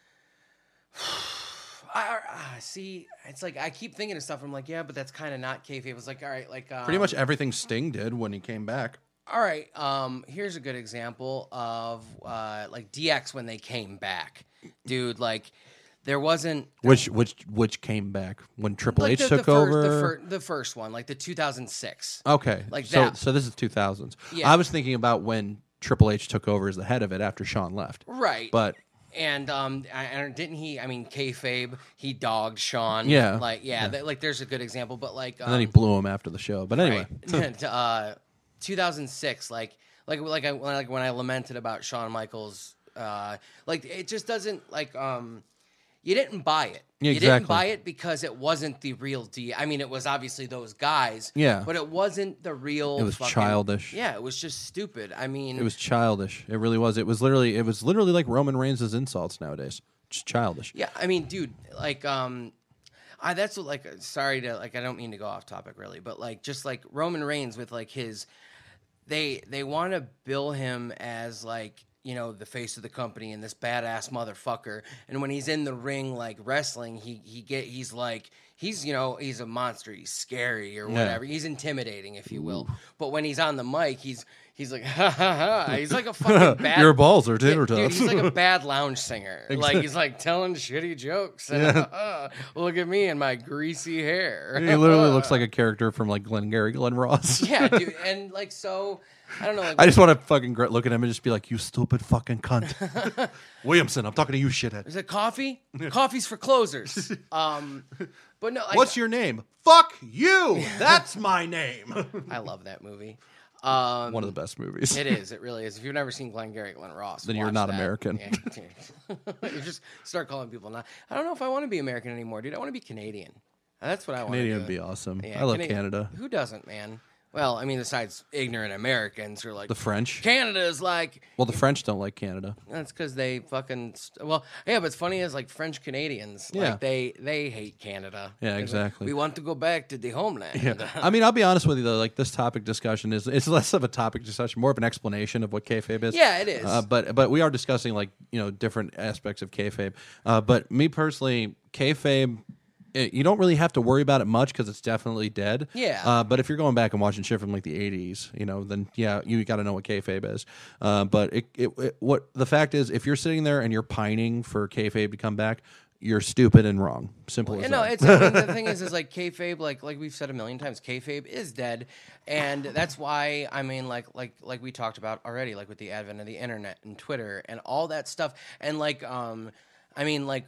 I, I see. It's like I keep thinking of stuff. I'm like, yeah, but that's kind of not kayfabe. It's like, all right, like um, Pretty much everything Sting did when he came back. All right. Um, here's a good example of uh, like D X when they came back, dude. Like, there wasn't Which which which came back when Triple like H the, took the over. First, the, fir- the first one, like the two thousand six. Okay, Like so that. so this is two thousands. Yeah. I was thinking about when Triple H took over as the head of it after Shawn left. Right. But and um, I, and didn't he? I mean, kayfabe. He dogged Sean. Yeah. Like yeah. Th- like there's a good example, but like um, and then he blew him after the show. But anyway, right. uh, two thousand six, like like like I when I, like when I lamented about Shawn Michaels, uh, like it just doesn't like um, you didn't buy it. Yeah, You exactly. didn't buy it because it wasn't the real D. I mean, it was obviously those guys. Yeah. but it wasn't the real. It was fucking- childish. Yeah, it was just stupid. I mean, it was childish. It really was. It was literally it was literally like Roman Reigns' insults nowadays. Just childish. Yeah, I mean, dude, like, um, I that's what, like, sorry to, like, I don't mean to go off topic really, but like, just like Roman Reigns with like his, they they want to bill him as like, you know, the face of the company and this badass motherfucker, and when he's in the ring like wrestling, he he get he's like he's you know he's a monster, he's scary or Yeah. whatever, he's intimidating if you will, but when he's on the mic, he's He's like, ha ha ha. He's like a fucking bad. Your balls are tater Dude, tots. he's like a bad lounge singer. Like he's like telling shitty jokes. And, uh, look at me and my greasy hair. He literally looks like a character from like Glengarry Glen Ross. Yeah, dude, and like so, I don't know. Like, I just want to fucking gr- look at him and just be like, "You stupid fucking cunt." Williamson, I'm talking to you, shithead. is it coffee? Coffee's for closers. Um, but no, like, What's your name? Fuck you. That's my name. I love that movie. Um, One of the best movies. It is. It really is. If you've never seen Glengarry Glen Ross, Then you're watch not that. American. Yeah. You just start calling people not. I don't know if I want to be American anymore, dude. I want to be Canadian. That's what I want. Canadian to would do. be awesome. Yeah, I love Canadian- Canada. Who doesn't, man? Well, I mean, besides ignorant Americans who are like The French. Canada is like. Well, the French don't like Canada. That's because they fucking st- well, yeah. But it's funny is like French Canadians, Yeah. like they they hate Canada. Yeah, They're like, exactly. we want to go back to the homeland. Yeah. I mean, I'll be honest with you though. Like this topic discussion is it's less of a topic discussion, more of an explanation of what kayfabe is. Yeah, it is. Uh, but but we are discussing like you know different aspects of kayfabe. Uh, but me personally, kayfabe. It, you don't really have to worry about it much because it's definitely dead. Yeah. Uh, but if you're going back and watching shit from like the eighties, you know, then yeah, you got to know what kayfabe is. Uh, but it, it, it, what the fact is, if you're sitting there and you're pining for kayfabe to come back, you're stupid and wrong. Simple Yeah, as no, that. it's I mean, the thing is, is like kayfabe, like like we've said a million times, kayfabe is dead, and that's why I mean, like like like we talked about already, like with the advent of the internet and Twitter and all that stuff, and like um, I mean, like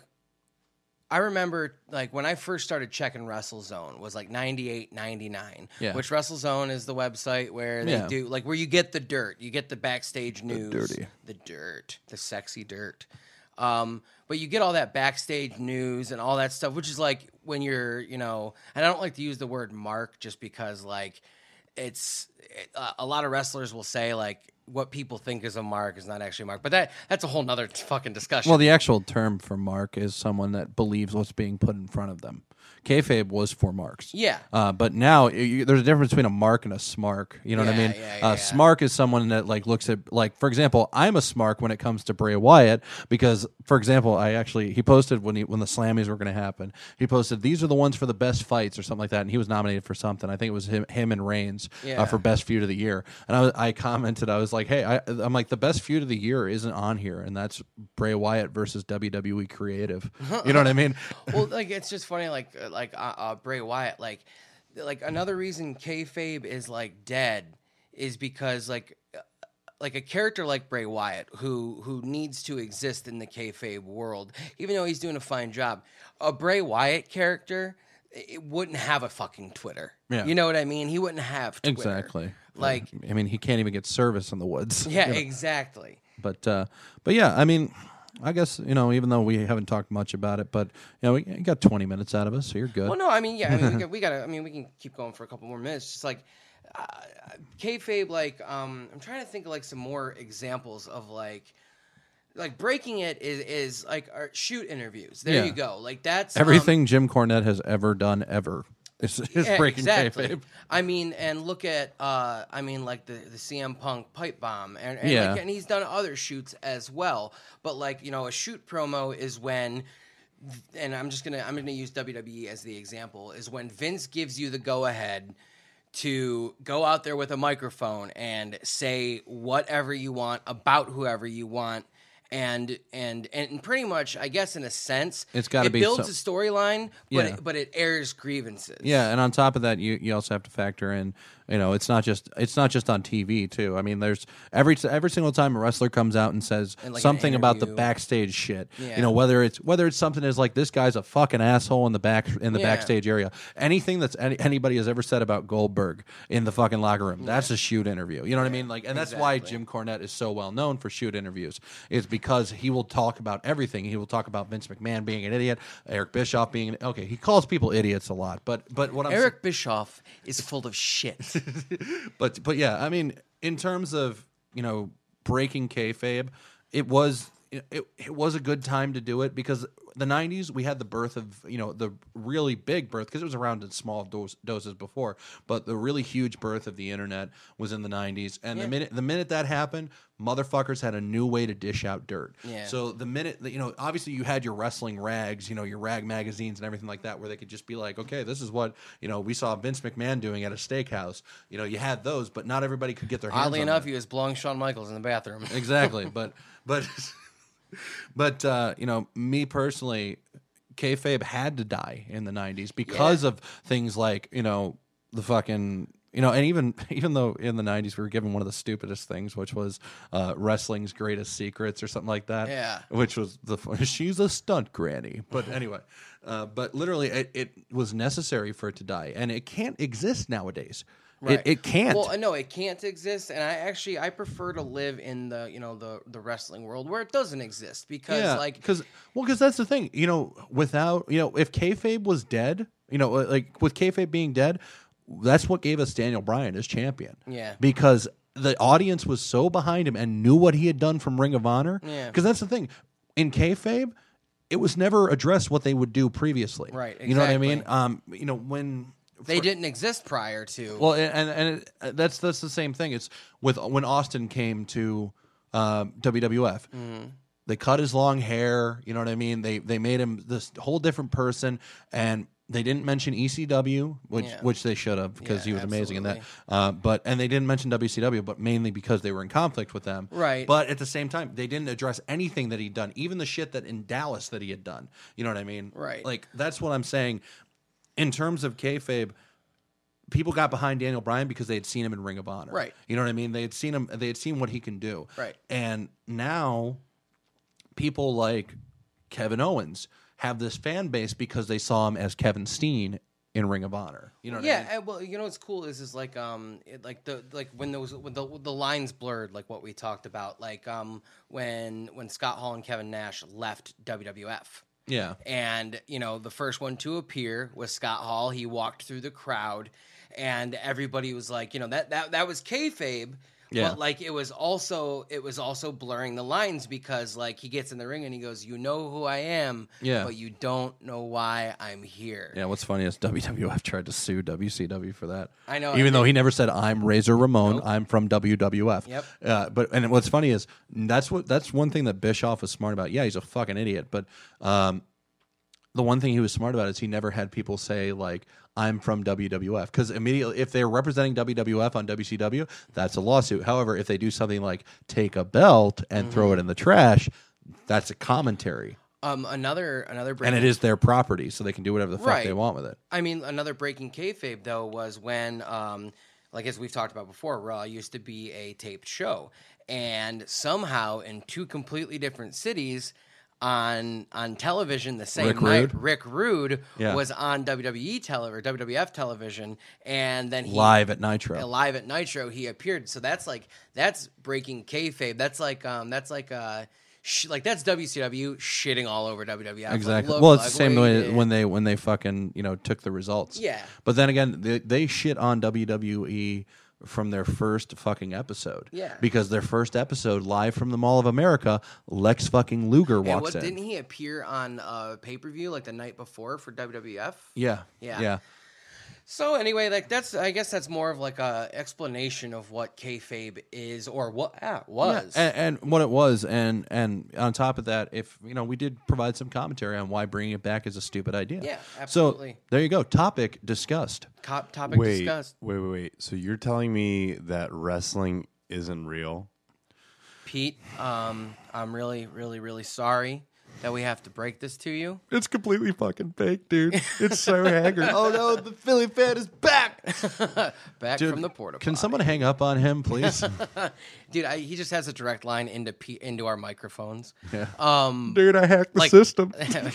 I remember like when I first started checking WrestleZone was like ninety-eight, ninety-nine, Yeah. which WrestleZone is the website where they Yeah. do like where you get the dirt, you get the backstage news, dirty. the dirt, the sexy dirt. Um, but you get all that backstage news and all that stuff, which is like when you're, you know, and I don't like to use the word mark just because like it's it, uh, a lot of wrestlers will say like what people think is a mark is not actually a mark, but that that's a whole nother t- fucking discussion. Well, the actual term for mark is someone that believes what's being put in front of them. Kayfabe was for marks. Yeah. Uh, but now you, you- there's a difference between a mark and a smark. You know what I Yeah, mean? yeah, uh, yeah. Smark is someone that like looks at like, for example, I'm a smark when it comes to Bray Wyatt because, for example, I actually he posted when he when the Slammies were going to happen. He posted these are the ones for the best fights or something like that, and he was nominated for something. I think it was him, him and Reigns Yeah. uh, for best feud of the year. And I was, I commented, I was like, hey, I, I'm like the best feud of the year isn't on here, and that's Bray Wyatt versus W W E Creative. You know what I mean? well, like it's just funny, like uh, like uh, uh, Bray Wyatt, like like another reason kayfabe is like dead is because like uh, like a character like Bray Wyatt who who needs to exist in the kayfabe world, even though he's doing a fine job, a Bray Wyatt character it wouldn't have a fucking Twitter. Yeah. You know what I mean? He wouldn't have Twitter. Exactly. Like I mean, he can't even get service in the woods. yeah, You know? exactly. But uh, but yeah, I mean, I guess you know, even though we haven't talked much about it, but you know, we you got twenty minutes out of us, so you're good. Well, no, I mean, yeah, I mean, we got, we got to. I mean, we can keep going for a couple more minutes. Just like uh, kayfabe, like um, I'm trying to think of like some more examples of like, like breaking it is is like our shoot interviews. There Yeah. you go. Like that's um, Everything Jim Cornette has ever done ever is, is yeah, breaking exactly. kayfabe. I mean, and look at, uh, I mean, like the, the C M Punk pipe bomb, and and, Yeah. like, and he's done other shoots as well. But like you know, a shoot promo is when, and I'm just gonna I'm gonna use W W E as the example, is when Vince gives you the go ahead to go out there with a microphone and say whatever you want about whoever you want. And and and pretty much, I guess, in a sense, It's gotta it be builds so- a storyline, but Yeah. it, but it airs grievances. Yeah, and on top of that, you, you also have to factor in, you know, it's not just it's not just on T V too. I mean, there's every every single time a wrestler comes out and says And, like, an something about the interview. backstage shit. Yeah. You know, whether it's whether it's something as like this guy's a fucking asshole in the back in the Yeah. backstage area. Anything that's any, anybody has ever said about Goldberg in the fucking locker room, that's a shoot interview. You know what I mean? Like, and that's why Exactly. Jim Cornette is so well known for shoot interviews. Is because he will talk about everything. He will talk about Vince McMahon being an idiot, Eric Bischoff being an, okay. He calls people idiots a lot, but but what I'm Eric Bischoff is full of shit. But but yeah, I mean, in terms of you know breaking kayfabe, it was it, it, it was a good time to do it because the nineties we had the birth of you know the really big birth because it was around in small dos- doses before, but the really huge birth of the internet was in the nineties, and Yeah. the minute the minute that happened, motherfuckers had a new way to dish out dirt. Yeah. So the minute that, you know, obviously you had your wrestling rags, you know, your rag magazines and everything like that, where they could just be like, okay, this is what you know we saw Vince McMahon doing at a steakhouse. You know, you had those, but not everybody could get their hands Oddly on enough, that. he was blowing Shawn Michaels in the bathroom. Exactly, but but but uh, you know, me personally, kayfabe had to die in the nineties because Yeah. of things like you know the fucking. You know, and even even though in the nineties we were given one of the stupidest things, which was uh, wrestling's greatest secrets or something like that. Yeah. Which was the she's a stunt granny. But anyway, uh, but literally it, it was necessary for it to die, and it can't exist nowadays. Right. It, it can't. Well, no, it can't exist, and I actually I prefer to live in the you know the the wrestling world where it doesn't exist because like because well, because that's the thing. You know, without you know, if kayfabe was dead, you know, like with kayfabe being dead, that's what gave us Daniel Bryan as champion. Yeah. because the audience was so behind him and knew what he had done from Ring of Honor. Yeah. because that's the thing in kayfabe, it was never addressed what they would do previously. Right, You know what I mean? exactly. Um, you know when. they didn't exist prior to. Well, and and it, that's that's the same thing. It's with when Austin came to um, W W F. They cut his long hair. You know what I mean? They they made him this whole different person, and they didn't mention E C W, which Yeah. which they should have because Yeah, he was amazing in that. absolutely. Uh, but and they didn't mention W C W, but mainly because they were in conflict with them. Right. But at the same time, they didn't address anything that he'd done, even the shit that in Dallas that he had done. You know what I mean? Right. Like that's what I'm saying. In terms of kayfabe, people got behind Daniel Bryan because they had seen him in Ring of Honor. Right. You know what I mean? They had seen him. They had seen what he can do. Right. And now, people like Kevin Owens have this fan base because they saw him as Kevin Steen in Ring of Honor. You know what I yeah, mean? and, well, you know what's cool is is like um it, like the like when those when the the lines blurred, like what we talked about, like um when when Scott Hall and Kevin Nash left W W F. Yeah. And, you know, the first one to appear was Scott Hall. He walked through the crowd, and everybody was like, you know, that that, that was kayfabe. Yeah. But, like, it was also it was also blurring the lines because, like, he gets in the ring and he goes, you know who I am, Yeah. but you don't know why I'm here. Yeah, what's funny is W W F tried to sue W C W for that. I know, Even I though think- he never said I'm Razor Ramon, Nope. I'm from W W F. Yep. Uh, but and what's funny is that's what that's one thing that Bischoff was smart about. Yeah, he's a fucking idiot, but um, the one thing he was smart about is he never had people say like I'm from W W F because immediately if they're representing W W F on W C W, that's a lawsuit. However, if they do something like take a belt and Mm-hmm. throw it in the trash, that's a commentary. Um, another another And breaking, it is their property, so they can do whatever the fuck Right. they want with it. I mean, another breaking kayfabe though was when, um, like as we've talked about before, Raw used to be a taped show, and somehow in two completely different cities on on television the same Rick night, Rude? Rick Rude Yeah. was on W W E tele or W W F television, and then he Live at Nitro. live at Nitro he appeared. So that's like that's breaking kayfabe. That's like um that's like uh. Sh- like that's W C W shitting all over W W F. Like, Exactly. look, well, it's like, the same what you way did. when they when they fucking you know took the results. Yeah. But then again, they, they shit on W W E from their first fucking episode. Yeah. Because their first episode, live from the Mall of America, Lex fucking Luger And walks what in. didn't he appear on uh, pay per view like the night before for W W F? Yeah. Yeah. Yeah. So anyway, like that's I guess that's more of like a explanation of what kayfabe is or what ah, was. Yeah, and, and what it was, and and on top of that, if you know, we did provide some commentary on why bringing it back is a stupid idea. Yeah, absolutely. So there you go. Topic discussed. Co- topic Wait, discussed. wait, wait, wait. So you're telling me that wrestling isn't real? Pete, um, I'm really, really, really sorry that we have to break this to you. It's completely fucking fake, dude. It's so haggard. Oh no, the Philly fan is back. Back Dude, from the porta Can potty. someone hang up on him, please? Dude, I, he just has a direct line into P- into our microphones. Yeah. Um, Dude, I hacked the Like- system.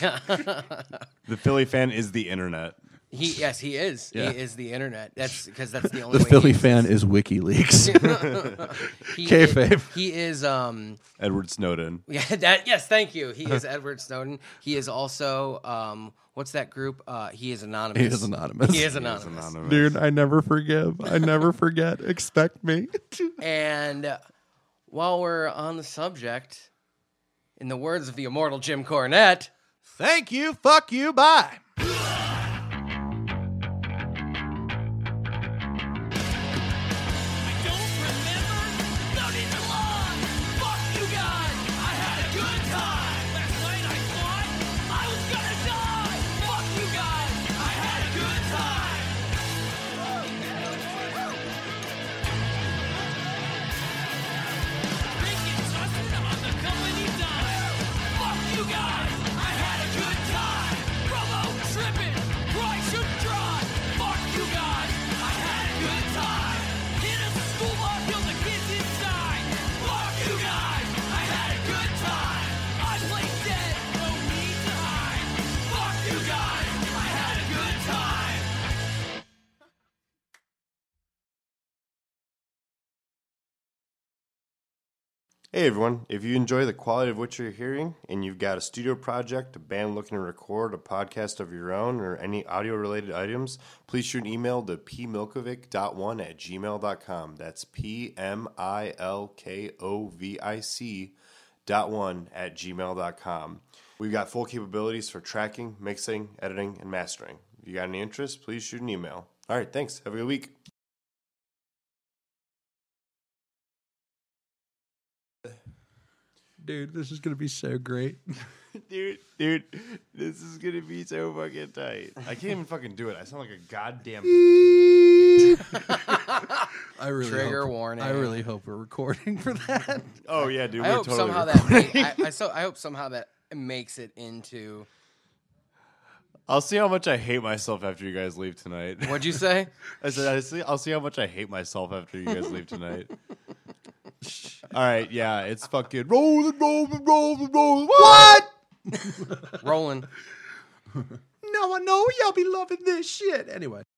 The Philly fan is the internet. he yes, he is. Yeah. He is the internet. That's because that's the only The way Philly he fan is WikiLeaks. He Kayfabe. Is, he is um Edward Snowden. yeah that yes thank you he is Edward Snowden. He is also um what's that group uh he is anonymous. He is anonymous. He is He is anonymous. anonymous. Dude, I never forgive. I never forget. Expect me. And uh, while we're on the subject, In the words of the immortal Jim Cornette, Thank you, fuck you, bye. I don't remember, no need to lie. Fuck you guys, I had a good time. Last night I thought I was gonna die. Fuck you guys, I had a good time. Drinking tussin on the company dime. Fuck you guys, I had a good time. Promo tripping, price should drive. Fuck you guys, I had a good time. Hit a school bus, kill the kids inside. Fuck you guys, I had a good time. I play dead, no need to hide. Fuck you guys, I had a good time. Hey everyone, if you enjoy the quality of what you're hearing and you've got a studio project, a band looking to record a podcast of your own, or any audio related items, please shoot an email to p milkovic dot one at gmail dot com. That's P M I L K O V I C dot one at gmail dot com. We've got full capabilities for tracking, mixing, editing, and mastering. If you got any interest, please shoot an email. All right, thanks. Have a good week. Dude, this is going to be so great. Dude, dude, this is gonna be so fucking tight. I can't even fucking do it. I sound like a goddamn. I really Trigger hope, warning. I really hope we're recording for that. Oh yeah, dude. I we're hope totally somehow recording. that I, I, so, I hope somehow that makes it into. I'll see how much I hate myself after you guys leave tonight. What'd you say? I said I see, I'll see how much I hate myself after you guys leave tonight. All right, yeah, it's fucking rolling, rolling, rolling, rolling. What? Rolling. Now I know y'all be loving this shit. Anyway.